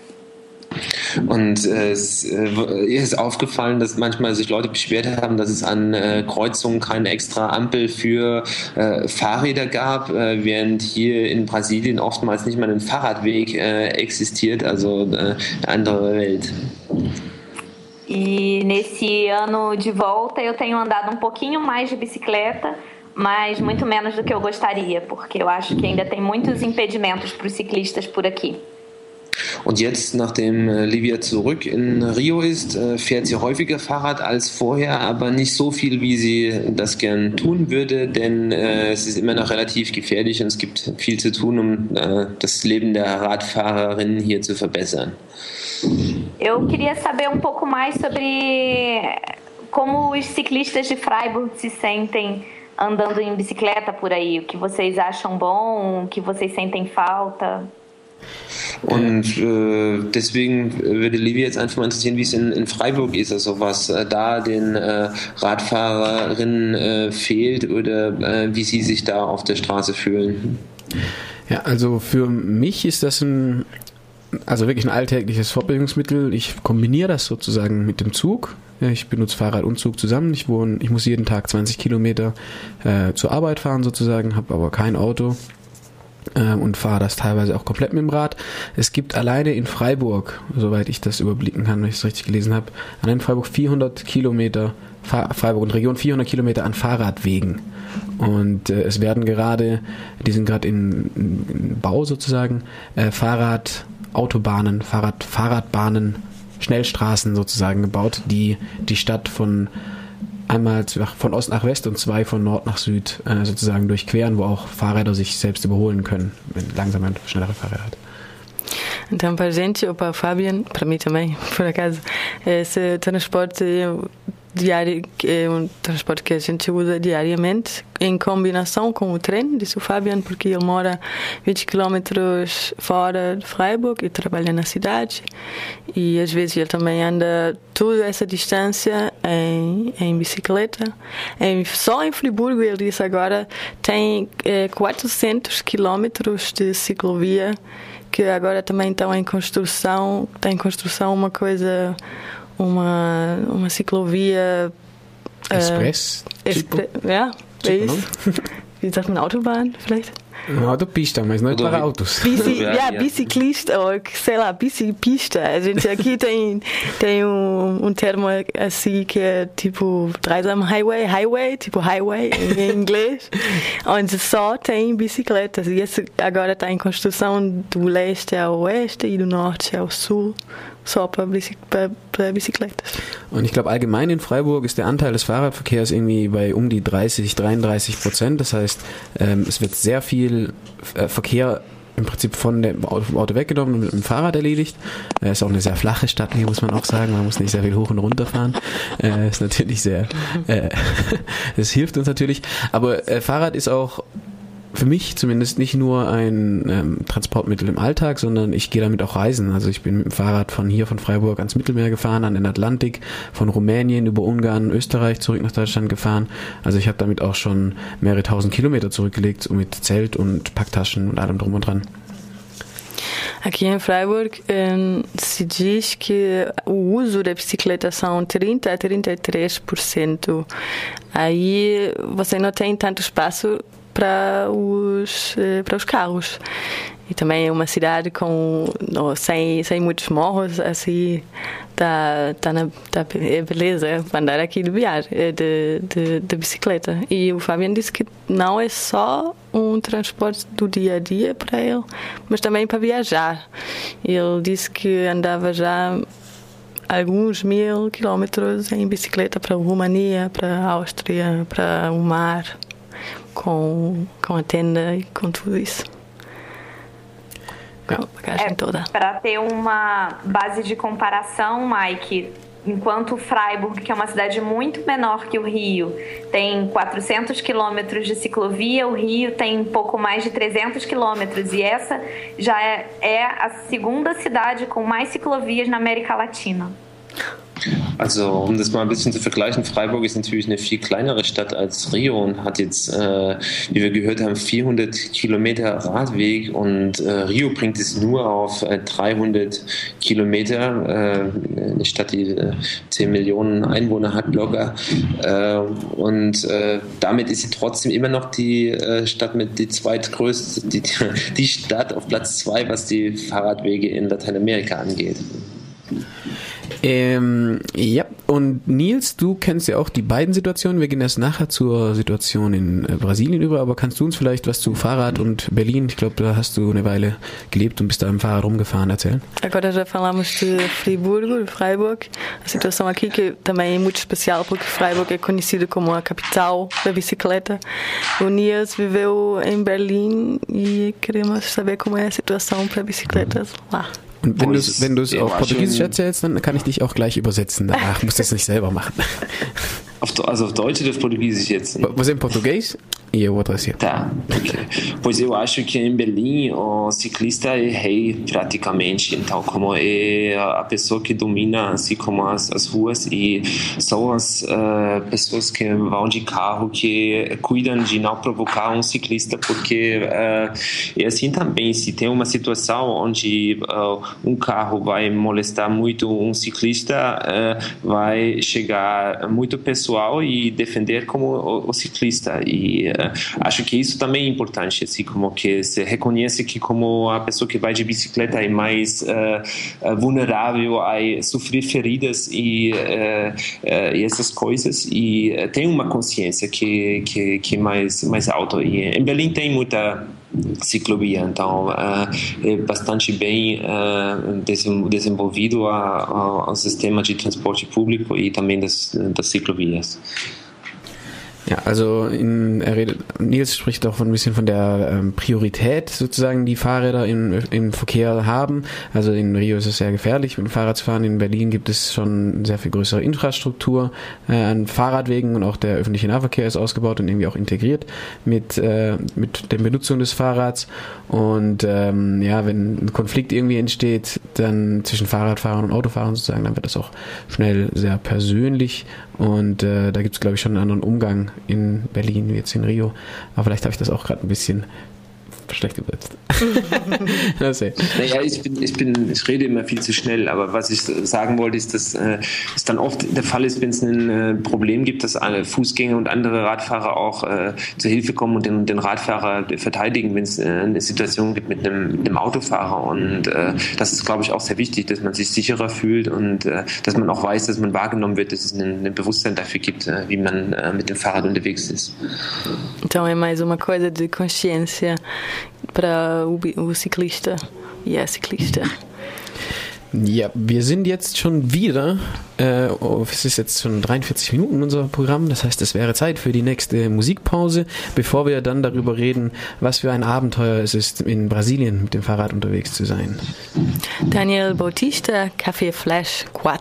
Und ihr ist aufgefallen, dass manchmal sich Leute beschwert haben, dass es an Kreuzungen keine extra Ampel für Fahrräder gab, während hier in Brasilien oftmals nicht mal ein Fahrradweg existiert, also eine andere Welt. E nesse ano de volta eu tenho andado um pouquinho mais de bicicleta, mas muito menos do que eu gostaria, porque eu acho que ainda tem muitos impedimentos para os ciclistas por aqui. Und jetzt, nachdem Lívia zurück in Rio ist, fährt sie häufiger Fahrrad als vorher, aber nicht so viel, wie sie das gern tun würde, denn es ist immer noch relativ gefährlich und es gibt viel zu tun, um das Leben der Radfahrerinnen hier zu verbessern. Eu queria saber um pouco mais sobre como os ciclistas de Freiburg se sentem andando em bicicleta por aí. O que vocês acham bom, o que vocês sentem falta? Und deswegen würde Lívia jetzt einfach mal interessieren, wie es in Freiburg ist, also was da den Radfahrerinnen fehlt oder wie sie sich da auf der Straße fühlen. Ja, also für mich ist das ein also wirklich ein alltägliches Fortbewegungsmittel. Ich kombiniere das sozusagen mit dem Zug. Ich benutze Fahrrad und Zug zusammen. Ich muss jeden Tag 20 Kilometer zur Arbeit fahren sozusagen, habe aber kein Auto. Und fahre das teilweise auch komplett mit dem Rad. Es gibt alleine in Freiburg, soweit ich das überblicken kann, wenn ich es richtig gelesen habe, allein in Freiburg 400 Kilometer, Freiburg und Region 400 Kilometer an Fahrradwegen. Und es werden die sind gerade in Bau sozusagen, Fahrradbahnen, Schnellstraßen sozusagen gebaut, die die Stadt einmal von Ost nach West und 2 von Nord nach Süd sozusagen durchqueren, wo auch Fahrräder sich selbst überholen können, wenn langsam und schnellere Fahrräder hat. Então, para a gente, ou para o Fabian, para mim também, por acaso, esse transporte diário é um transporte que a gente usa diariamente, em combinação com o trem, disse o Fabian, porque ele mora 20 quilômetros fora de Freiburg e trabalha na cidade, e às vezes ele também anda toda essa distância em bicicleta. Só em Friburgo, ele disse agora, tem 400 quilômetros de ciclovia, que agora também estão em construção, uma ciclovia Express? Ja, é isso. Wie sagt man, Autobahn vielleicht? Autopista, mas não é para autos. Biciclista, ou sei lá, bicipista. A gente aqui tem termo assim que é tipo Dreisam highway, tipo highway em inglês, onde só tem bicicletas. E esse agora está em construção do leste ao oeste e do norte ao sul. Só para Bicicletas. Und ich glaube, allgemein in Freiburg ist der Anteil des Fahrradverkehrs irgendwie bei um die 33%. Das heißt, es wird sehr viel Verkehr im Prinzip vom Auto weggenommen und mit dem Fahrrad erledigt. Ist auch eine sehr flache Stadt hier, muss man auch sagen. Man muss nicht sehr viel hoch und runter fahren. Ist natürlich das hilft uns natürlich. Aber Fahrrad ist auch für mich zumindest nicht nur ein Transportmittel im Alltag, sondern ich gehe damit auch reisen. Also ich bin mit dem Fahrrad von Freiburg ans Mittelmeer gefahren, an den Atlantik, von Rumänien über Ungarn, Österreich zurück nach Deutschland gefahren. Also ich habe damit auch schon mehrere tausend Kilometer zurückgelegt, mit Zelt und Packtaschen und allem drum und dran. Aqui em Freiburg se diz que o uso da bicicleta são 30% a 33%. Aí você não tem tanto espaço para os carros. E também é uma cidade sem muitos morros, assim, é beleza andar aqui de bicicleta. E o Fabian disse que não é só um transporte do dia a dia para ele, mas também para viajar. Ele disse que andava já alguns 1000 quilômetros em bicicleta para a România, para a Áustria, para o mar, com a tenda e com tudo isso. Com a bagagem toda. Para ter uma base de comparação, Mike, enquanto Freiburg, que é uma cidade muito menor que o Rio, tem 400 quilômetros de ciclovia, o Rio tem um pouco mais de 300 quilômetros, e essa já é a segunda cidade com mais ciclovias na América Latina. Also, um das mal ein bisschen zu vergleichen, Freiburg ist natürlich eine viel kleinere Stadt als Rio und hat jetzt, wie wir gehört haben, 400 Kilometer Radweg, und Rio bringt es nur auf 300 Kilometer. Eine Stadt, die 10 Millionen Einwohner hat, locker. Und damit ist sie trotzdem immer noch die Stadt mit die zweitgrößte, die Stadt auf Platz 2, was die Fahrradwege in Lateinamerika angeht. Ja, und Nils, du kennst ja auch die beiden Situationen. Wir gehen erst nachher zur Situation in Brasilien über, aber kannst du uns vielleicht was zu Fahrrad und Berlin, ich glaube, da hast du eine Weile gelebt und bist da im Fahrrad rumgefahren, erzählen? Agora já falamos de Friburgo, de Freiburg. A situação aqui que também é muito especial, porque Freiburg é conhecido como a capital da bicicleta. O Nils viveu em Berlim e queremos saber como é a situação para bicicletas lá. Und wenn du es auf Portugiesisch erzählst, dann kann ich dich auch gleich übersetzen. Danach musst du es nicht selber machen. Also auf Deutsch oder auf Portugiesisch jetzt? Você em português? E eu outra assim. Tá, ok. Pois eu acho que em Berlim o ciclista é rei praticamente, então como é a pessoa que domina assim como as ruas e são as pessoas que vão de carro que cuidam de não provocar um ciclista, porque é assim também, se tem uma situação onde um carro vai molestar muito um ciclista, vai chegar muito pessoal e defender como o ciclista, e acho que isso também é importante, assim, como que se reconhece que como a pessoa que vai de bicicleta é mais vulnerável a sofrer feridas e essas coisas, e tem uma consciência que é mais alta, e em Berlim tem muita ciclovia, então é bastante bem desenvolvido o sistema de transporte público e também das ciclovias. Ja, also Nils spricht auch ein bisschen von der Priorität sozusagen, die Fahrräder im Verkehr haben. Also in Rio ist es sehr gefährlich, mit dem Fahrrad zu fahren. In Berlin gibt es schon sehr viel größere Infrastruktur an Fahrradwegen und auch der öffentliche Nahverkehr ist ausgebaut und irgendwie auch integriert mit der Benutzung des Fahrrads. Und wenn ein Konflikt irgendwie entsteht, dann zwischen Fahrradfahrern und Autofahrern sozusagen, dann wird das auch schnell sehr persönlich. Und da gibt es, glaube ich, schon einen anderen Umgang in Berlin wie jetzt in Rio. Aber vielleicht habe ich das auch gerade ein bisschen schlecht übersetzt. Naja, ich rede immer viel zu schnell, aber was ich sagen wollte, ist, dass es dann oft der Fall ist, wenn es ein Problem gibt, dass alle Fußgänger und andere Radfahrer auch zur Hilfe kommen und den Radfahrer verteidigen, wenn es eine Situation gibt mit einem Autofahrer, und das ist, glaube ich, auch sehr wichtig, dass man sich sicherer fühlt und dass man auch weiß, dass man wahrgenommen wird, dass es ein Bewusstsein dafür gibt, wie man mit dem Fahrrad unterwegs ist. Então é mais uma coisa de consciência para o ciclista e a ciclista. Ja, wir sind jetzt schon wieder, es ist jetzt schon 43 Minuten unser Programm, das heißt, es wäre Zeit für die nächste Musikpause, bevor wir dann darüber reden, was für ein Abenteuer es ist, in Brasilien mit dem Fahrrad unterwegs zu sein. Daniel Bautista, Café Flash 4.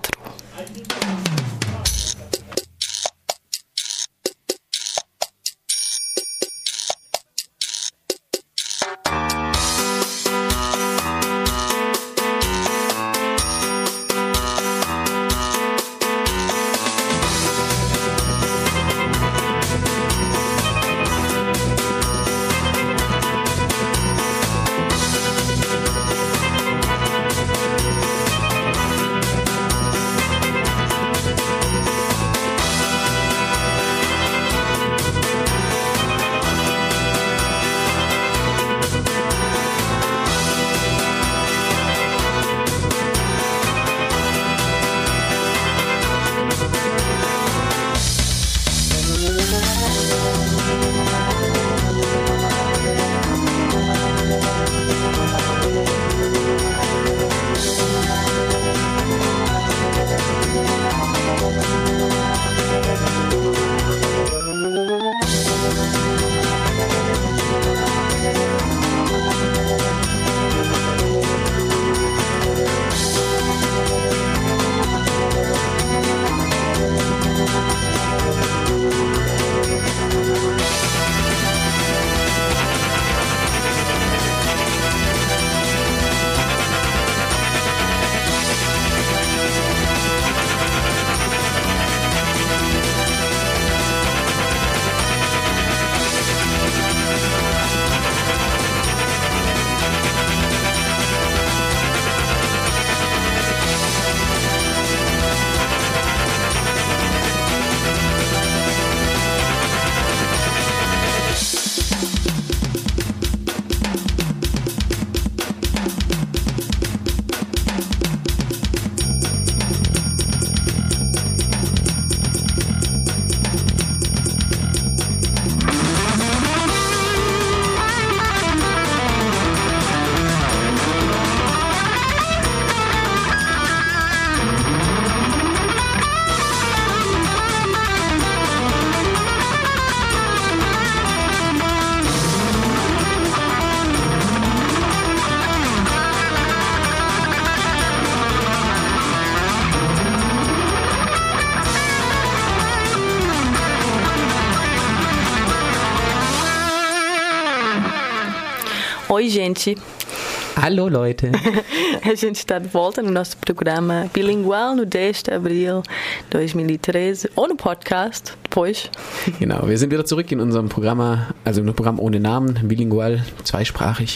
Oi, gente. Hallo, Leute. A gente está de volta no nosso programa bilingual no 10 de abril 2013 ou no Podcast depois. Genau, wir sind wieder zurück in unserem Programm, also in einem Programm ohne Namen, bilingual, zweisprachig.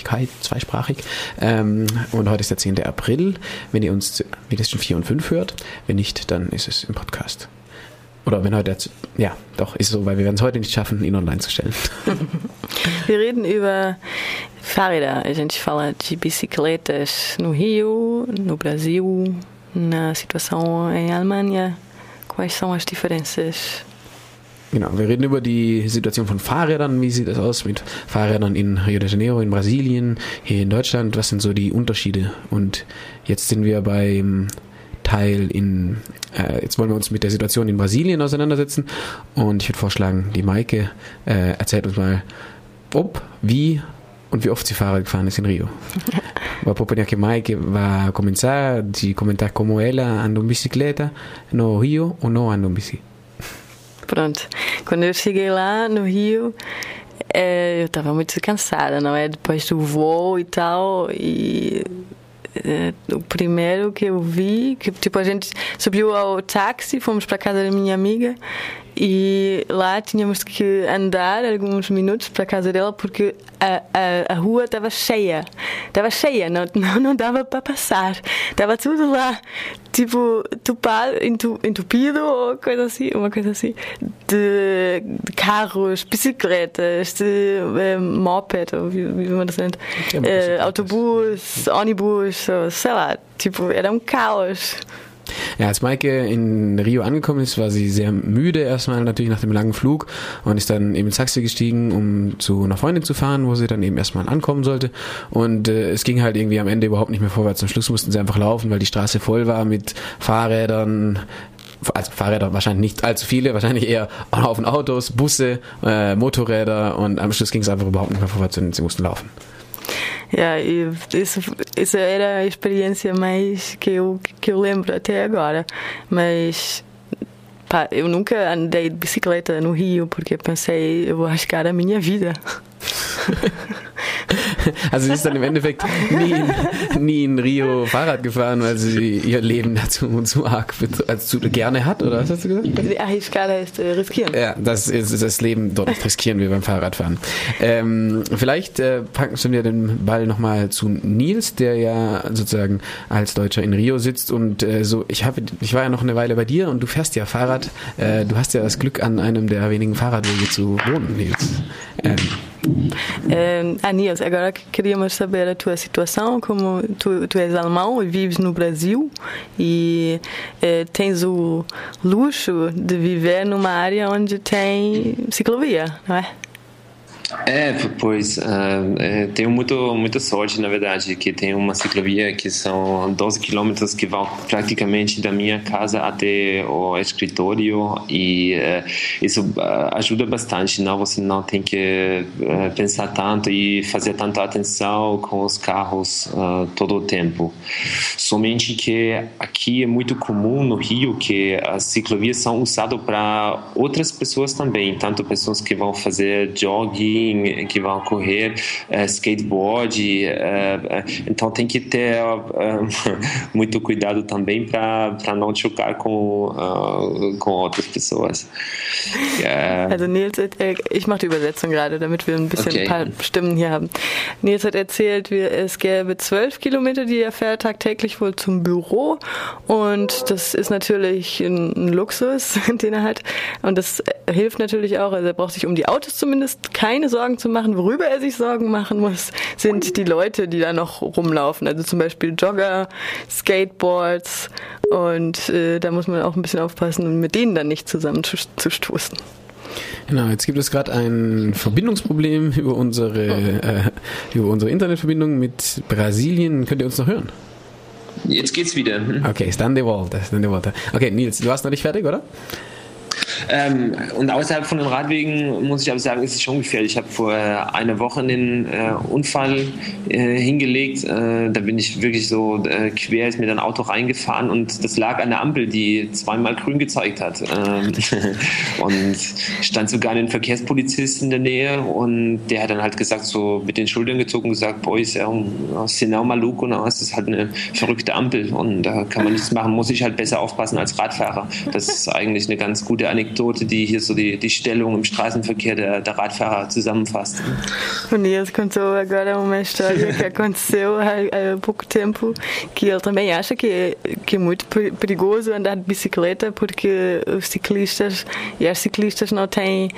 Und heute ist der 10. April. Wenn ihr uns mindestens 4 und 5 hört, wenn nicht, dann ist es im Podcast. Oder wenn heute, ja, doch, ist so, weil wir werden es heute nicht schaffen, ihn online zu stellen. Wir reden über Fahrräder. A gente fala de bicicletas no Rio, no Brasil, na situação em Alemanha. Quais são as diferenças? Genau, wir reden über die Situation von Fahrrädern. Wie sieht es aus mit Fahrrädern in Rio de Janeiro, in Brasilien, hier in Deutschland? Was sind so die Unterschiede? Und jetzt sind wir beim Teil jetzt wollen wir uns mit der Situation in Brasilien auseinandersetzen. Und ich würde vorschlagen, die Maike erzählt uns mal, ob, wie und wie oft sie Fahrrad gefahren ist in Rio. Vou propor que Maike vai começar de comentar como ela andou em bicicleta no Rio ou não andou em bici. Pronto. Quando eu cheguei lá no Rio, eu estava muito cansada, não é? Depois do voo e tal, e o primeiro que eu vi, que tipo a gente subiu ao táxi, fomos para a casa da minha amiga e lá tínhamos que andar alguns minutos para a casa dela porque a rua estava cheia, não dava para passar, estava tudo lá, tipo entupido ou uma coisa assim, de carros, bicicletas, de moped, ou wie man das nennt, Autobus, Onibus, sei lá, tipo, era Chaos. Ja, als Maike in Rio angekommen ist, war sie sehr müde erstmal natürlich nach dem langen Flug und ist dann eben ins Taxi gestiegen, um zu einer Freundin zu fahren, wo sie dann eben erstmal ankommen sollte. Und es ging halt irgendwie am Ende überhaupt nicht mehr vorwärts. Am Schluss mussten sie einfach laufen, weil die Straße voll war mit Fahrrädern. Also Fahrräder wahrscheinlich nicht allzu viele, wahrscheinlich eher ein Haufen Autos, Busse, Motorräder und am Schluss ging es einfach überhaupt nicht mehr vorwärts und sie mussten laufen. Yeah, e isso era a experiência mais que eu lembro até agora. Mas pá, eu nunca andei de bicicleta no Rio porque pensei, eu vou arriscar a minha vida. Also sie ist dann im Endeffekt nie in Rio Fahrrad gefahren, weil sie ihr Leben dazu zu arg zu gerne hat, oder was hast du gesagt? Arriscar heißt riskieren. Ja, das ist das Leben dort nicht riskieren wie beim Fahrradfahren. Vielleicht packen wir den Ball nochmal zu Nils, der ja sozusagen als Deutscher in Rio sitzt und ich war ja noch eine Weile bei dir und du fährst ja Fahrrad. Du hast ja das Glück, an einem der wenigen Fahrradwege zu wohnen, Nils. Nils, agora queríamos saber a tua situação, como tu és alemão e vives no Brasil e tens o luxo de viver numa área onde tem ciclovia, não é? Pois, tenho muita sorte, na verdade, que tem uma ciclovia que são 12 quilômetros que vão praticamente da minha casa até o escritório e isso ajuda bastante, não? Você não tem que pensar tanto e fazer tanta atenção com os carros todo o tempo. Somente que aqui é muito comum no Rio que as ciclovias são usadas para outras pessoas também, tanto pessoas que vão fazer jogging, que vão correr, skateboard, então tem que ter muito cuidado também para não chocar com outras pessoas. Also Nils, ich mache die Übersetzung gerade, damit wir ein bisschen ein paar Stimmen hier haben. Nils hat erzählt, es gäbe 12 Kilometer, die er fährt tagtäglich wohl zum Büro und das ist natürlich ein Luxus, den er hat und das hilft natürlich auch, also er braucht sich um die Autos zumindest keine Sorgen zu machen. Worüber er sich Sorgen machen muss, sind die Leute, die da noch rumlaufen. Also zum Beispiel Jogger, Skateboards und da muss man auch ein bisschen aufpassen, mit denen dann nicht zusammen zu stoßen. Genau, jetzt gibt es gerade ein Verbindungsproblem über unsere Internetverbindung mit Brasilien. Könnt ihr uns noch hören? Jetzt geht's wieder. Okay, stand de volta. Okay, Nils, du warst noch nicht fertig, oder? Und außerhalb von den Radwegen muss ich aber sagen, ist es schon gefährlich. Ich habe vor einer Woche einen Unfall hingelegt. Da bin ich wirklich so quer, ist mir dann ein Auto reingefahren und das lag an der Ampel, die zweimal grün gezeigt hat. Und stand sogar ein Verkehrspolizist in der Nähe und der hat dann halt gesagt, so mit den Schultern gezogen und gesagt, Boys, Sinau Maluco, das ist halt eine verrückte Ampel und da kann man nichts machen, muss ich halt besser aufpassen als Radfahrer. Das ist eigentlich eine ganz gute Anekdote, die hier so die Stellung im Straßenverkehr der Radfahrer zusammenfasst. O Nias contou agora uma história que aconteceu há pouco tempo, que ele também acha que é muito perigoso andar de bicicleta porque os ciclistas e as ciclistas não têm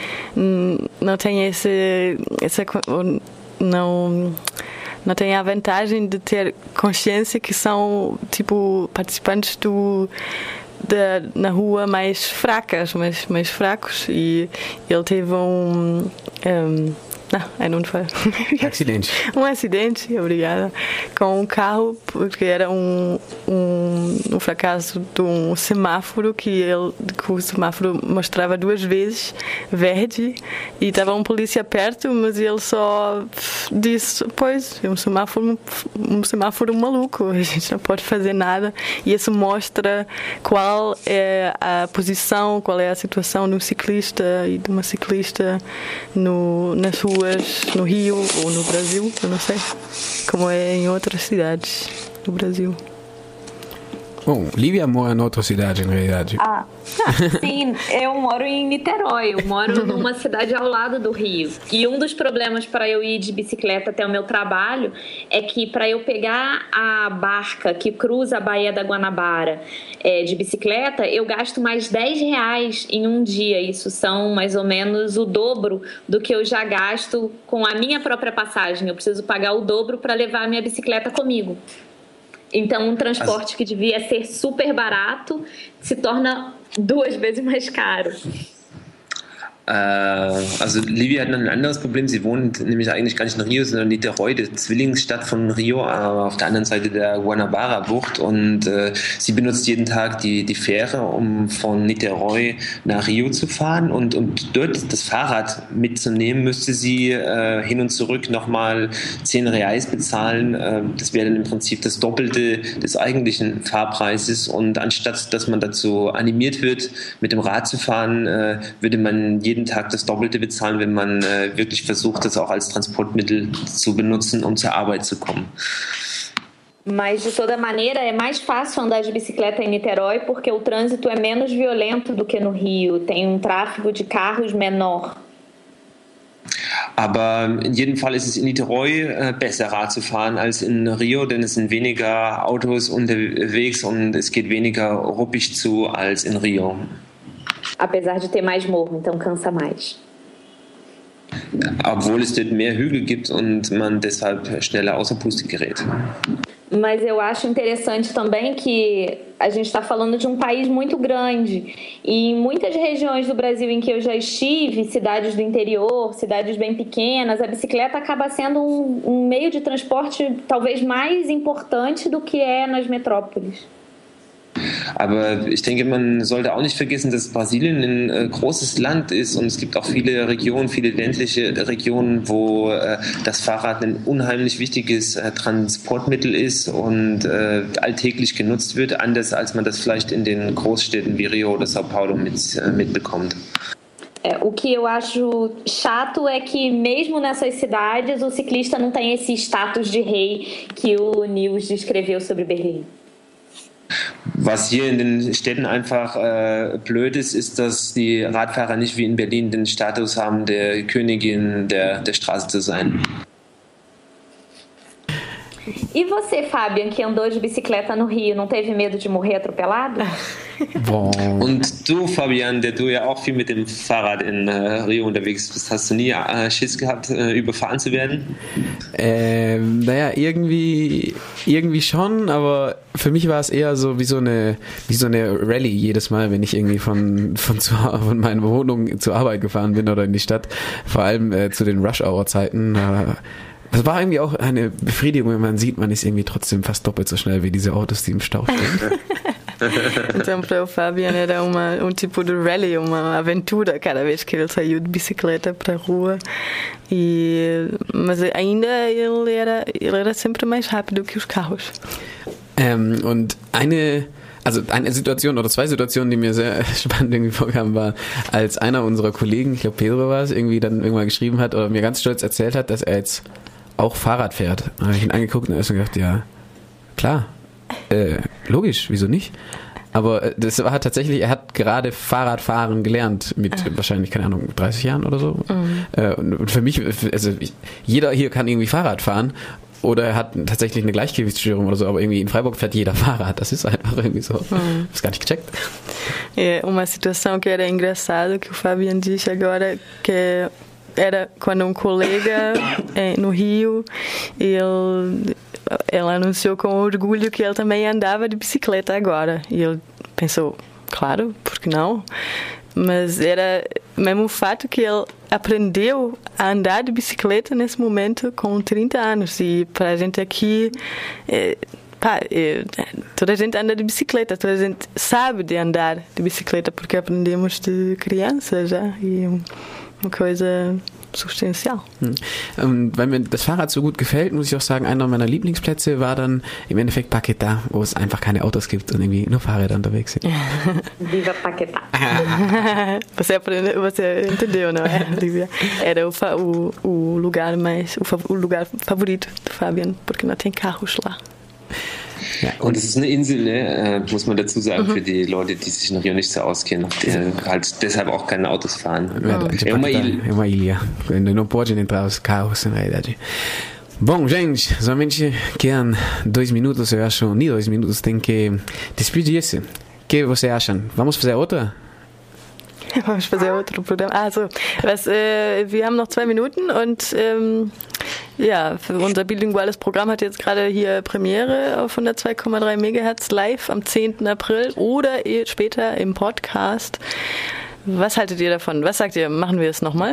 não têm a vantagem de ter consciência que são tipo participantes na rua mais fracos e ele teve um Unfall. Um acidente, obrigada, com um carro, porque era um fracasso de um semáforo que o semáforo mostrava 2 vezes verde e estava um polícia perto, mas ele só disse, pois, é um semáforo maluco, a gente não pode fazer nada, e isso mostra qual é a posição, qual é a situação de um ciclista e de uma ciclista nas ruas no Rio ou no Brasil, eu não sei como é em outras cidades do Brasil. Bom, Lívia mora em outra cidade, na realidade. Sim, eu moro em Niterói, eu moro numa cidade ao lado do Rio. E um dos problemas para eu ir de bicicleta até o meu trabalho é que para eu pegar a barca que cruza a Baía da Guanabara de bicicleta, eu gasto mais R$10 em um dia. Isso são mais ou menos o dobro do que eu já gasto com a minha própria passagem. Eu preciso pagar o dobro para levar a minha bicicleta comigo. Então, um transporte que devia ser super barato se torna 2 vezes mais caro. Also Lívia hat ein anderes Problem. Sie wohnt nämlich eigentlich gar nicht in Rio, sondern in Niterói, der Zwillingsstadt von Rio, auf der anderen Seite der Guanabara-Bucht. Und sie benutzt jeden Tag die Fähre, um von Niterói nach Rio zu fahren. Und dort das Fahrrad mitzunehmen, müsste sie hin und zurück nochmal 10 Reais bezahlen. Das wäre dann im Prinzip das Doppelte des eigentlichen Fahrpreises. Und anstatt, dass man dazu animiert wird, mit dem Rad zu fahren, würde man jeden Tag das Doppelte bezahlen, wenn man wirklich versucht, das auch als Transportmittel zu benutzen, um zur Arbeit zu kommen. Mas, de toda maneira, é mais fácil andar de bicicleta em Niterói porque o trânsito é menos violento do que no Rio. Tem tráfego de carros menor. Aber in jedem Fall ist es in Niterói besser, Rad zu fahren als in Rio, denn es sind weniger Autos unterwegs und es geht weniger ruppig zu als in Rio. Apesar de ter mais morro, então cansa mais. Obwohl es dort mehr Hügel gibt und man deshalb schneller außer Puste gerät. Mas eu acho interessante também que a gente está falando de um país muito grande e em muitas regiões do Brasil em que eu já estive, cidades do interior, cidades bem pequenas, a bicicleta acaba sendo um meio de transporte talvez mais importante do que é nas metrópoles. Aber ich denke, man sollte auch nicht vergessen, dass Brasilien ein großes Land ist und es gibt auch viele Regionen, viele ländliche Regionen, wo das Fahrrad ein unheimlich wichtiges Transportmittel ist und alltäglich genutzt wird, anders als man das vielleicht in den Großstädten wie Rio oder São Paulo mitbekommt. O que eu acho chato é que mesmo nessas cidades o ciclista não tem esse status de rei que o Nils descreveu sobre Berlim. Was hier in den Städten einfach blöd ist, dass die Radfahrer nicht wie in Berlin den Status haben, der Königin der Straße zu sein. E você, Fabian, que andou de bicicleta no Rio, não teve medo de morrer atropelado? Und du, Fabian, der du ja auch viel mit dem Fahrrad in Rio unterwegs bist, hast du nie Schiss gehabt, überfahren zu werden? Naja, irgendwie schon, aber für mich war es eher so wie so eine Rallye jedes Mal, wenn ich irgendwie von meiner Wohnung zur Arbeit gefahren bin oder in die Stadt, vor allem zu den Rush-Hour-Zeiten. Das war irgendwie auch eine Befriedigung, wenn man sieht, man ist irgendwie trotzdem fast doppelt so schnell wie diese Autos, die im Stau stehen. Então, para o Fabian era um tipo de rally, uma aventura cada vez que ele saiu de bicicleta para a rua. Mas ainda ele era sempre mais rápido que os carros. Und eine Situation oder 2 Situationen, die mir sehr spannend irgendwie vorkamen, war, als einer unserer Kollegen, ich glaube Pedro war es, irgendwie dann irgendwann geschrieben hat oder mir ganz stolz erzählt hat, dass er jetzt auch Fahrrad fährt. Dann habe ich ihn angeguckt und erst gedacht, ja, klar, logisch, wieso nicht? Aber das war tatsächlich, er hat gerade Fahrradfahren gelernt mit wahrscheinlich, keine Ahnung, 30 Jahren oder so. Und für mich, also jeder hier kann irgendwie Fahrrad fahren. Oder er hat tatsächlich eine Gleichgewichtsstörung oder so, aber irgendwie in Freiburg fährt jeder Fahrrad. Das ist einfach irgendwie so. Das gar nicht gecheckt. Uma situação que era engraçada, que o Fabian disse agora, que era quando um colega no Rio, ele anunciou com orgulho que ele também andava de bicicleta agora. E ele pensou, claro, por que não? Mas era mesmo o fato que ele aprendeu a andar de bicicleta nesse momento com 30 anos. E para a gente aqui, toda a gente anda de bicicleta, toda a gente sabe de andar de bicicleta porque aprendemos de criança já. E uma coisa substanziell. Weil mir das Fahrrad so gut gefällt, muss ich auch sagen, einer meiner Lieblingsplätze war dann im Endeffekt Paquetá, wo es einfach keine Autos gibt und irgendwie nur Fahrräder unterwegs sind. Viva Paquetá. Você entendeu, não é, Lívia? Era o lugar favorito do Fabian, porque não tem carros lá. Ja. Und es ist eine Insel, ne? Muss man dazu sagen, für die Leute, die sich in Rio nicht so auskennen, die halt deshalb auch keine Autos fahren. É uma ilha. Não pode entrar os carros, na realidade. Bom, gente, somente quedan 2 minutos, eu acho, nem 2 minutos, tem que despedir-se. O que você acham? Vamos fazer outra? Vamos fazer outro Programm. Wir haben noch 2 Minuten und für unser bilinguales Programm hat jetzt gerade hier Premiere auf 102,3 MHz live am 10. April oder später im Podcast. Was haltet ihr davon? Was sagt ihr? Machen wir es nochmal?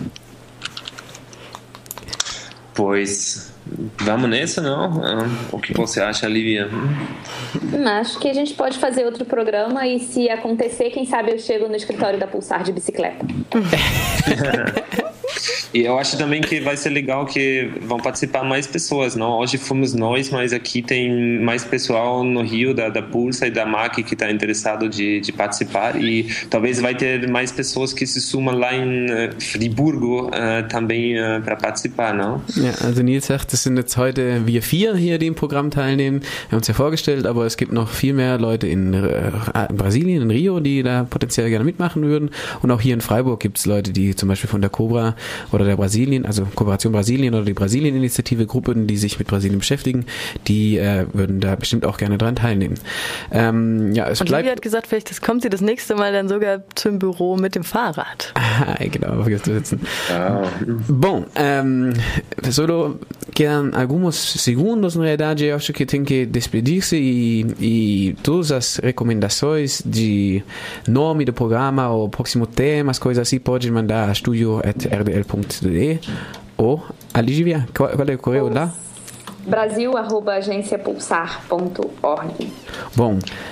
Pois vamos nessa, não? O que você acha, Lívia? Acho que a gente pode fazer outro programa e se acontecer, quem sabe eu chego no escritório da Pulsar de bicicleta. E eu acho também que vai ser legal que vão participar mais pessoas, não? Hoje fomos nós, mas aqui tem mais pessoal no Rio, da Pulsa e da MAC que está interessado de participar e talvez vai ter mais pessoas que se sumam lá em Friburgo também para participar, não? Ja, also Nils sagt, es sind jetzt heute wir 4 hier, die im Programm teilnehmen. Wir haben uns ja vorgestellt, aber es gibt noch viel mehr Leute in Brasilien, in Rio, die da potenziell gerne mitmachen würden. Und auch hier in Freiburg gibt es Leute, die zum Beispiel von der Cobra oder der Brasilien, also Kooperation Brasilien oder die Brasilien-Initiative, Gruppen, die sich mit Brasilien beschäftigen, die würden da bestimmt auch gerne dran teilnehmen. Und Lívia hat gesagt, vielleicht kommt sie das nächste Mal dann sogar zum Büro mit dem Fahrrad. Genau, vergiss zu sitzen. Bom, solo quedan alguns segundos, na verdade, eu acho que tem que despedir-se e todas as recomendações de nome do programa ou próximo tema, as coisas assim, pode mandar a studio@rdl.de ou a Lívia, qual é o correio lá? Brasil@agenciapulsar.org. Bom,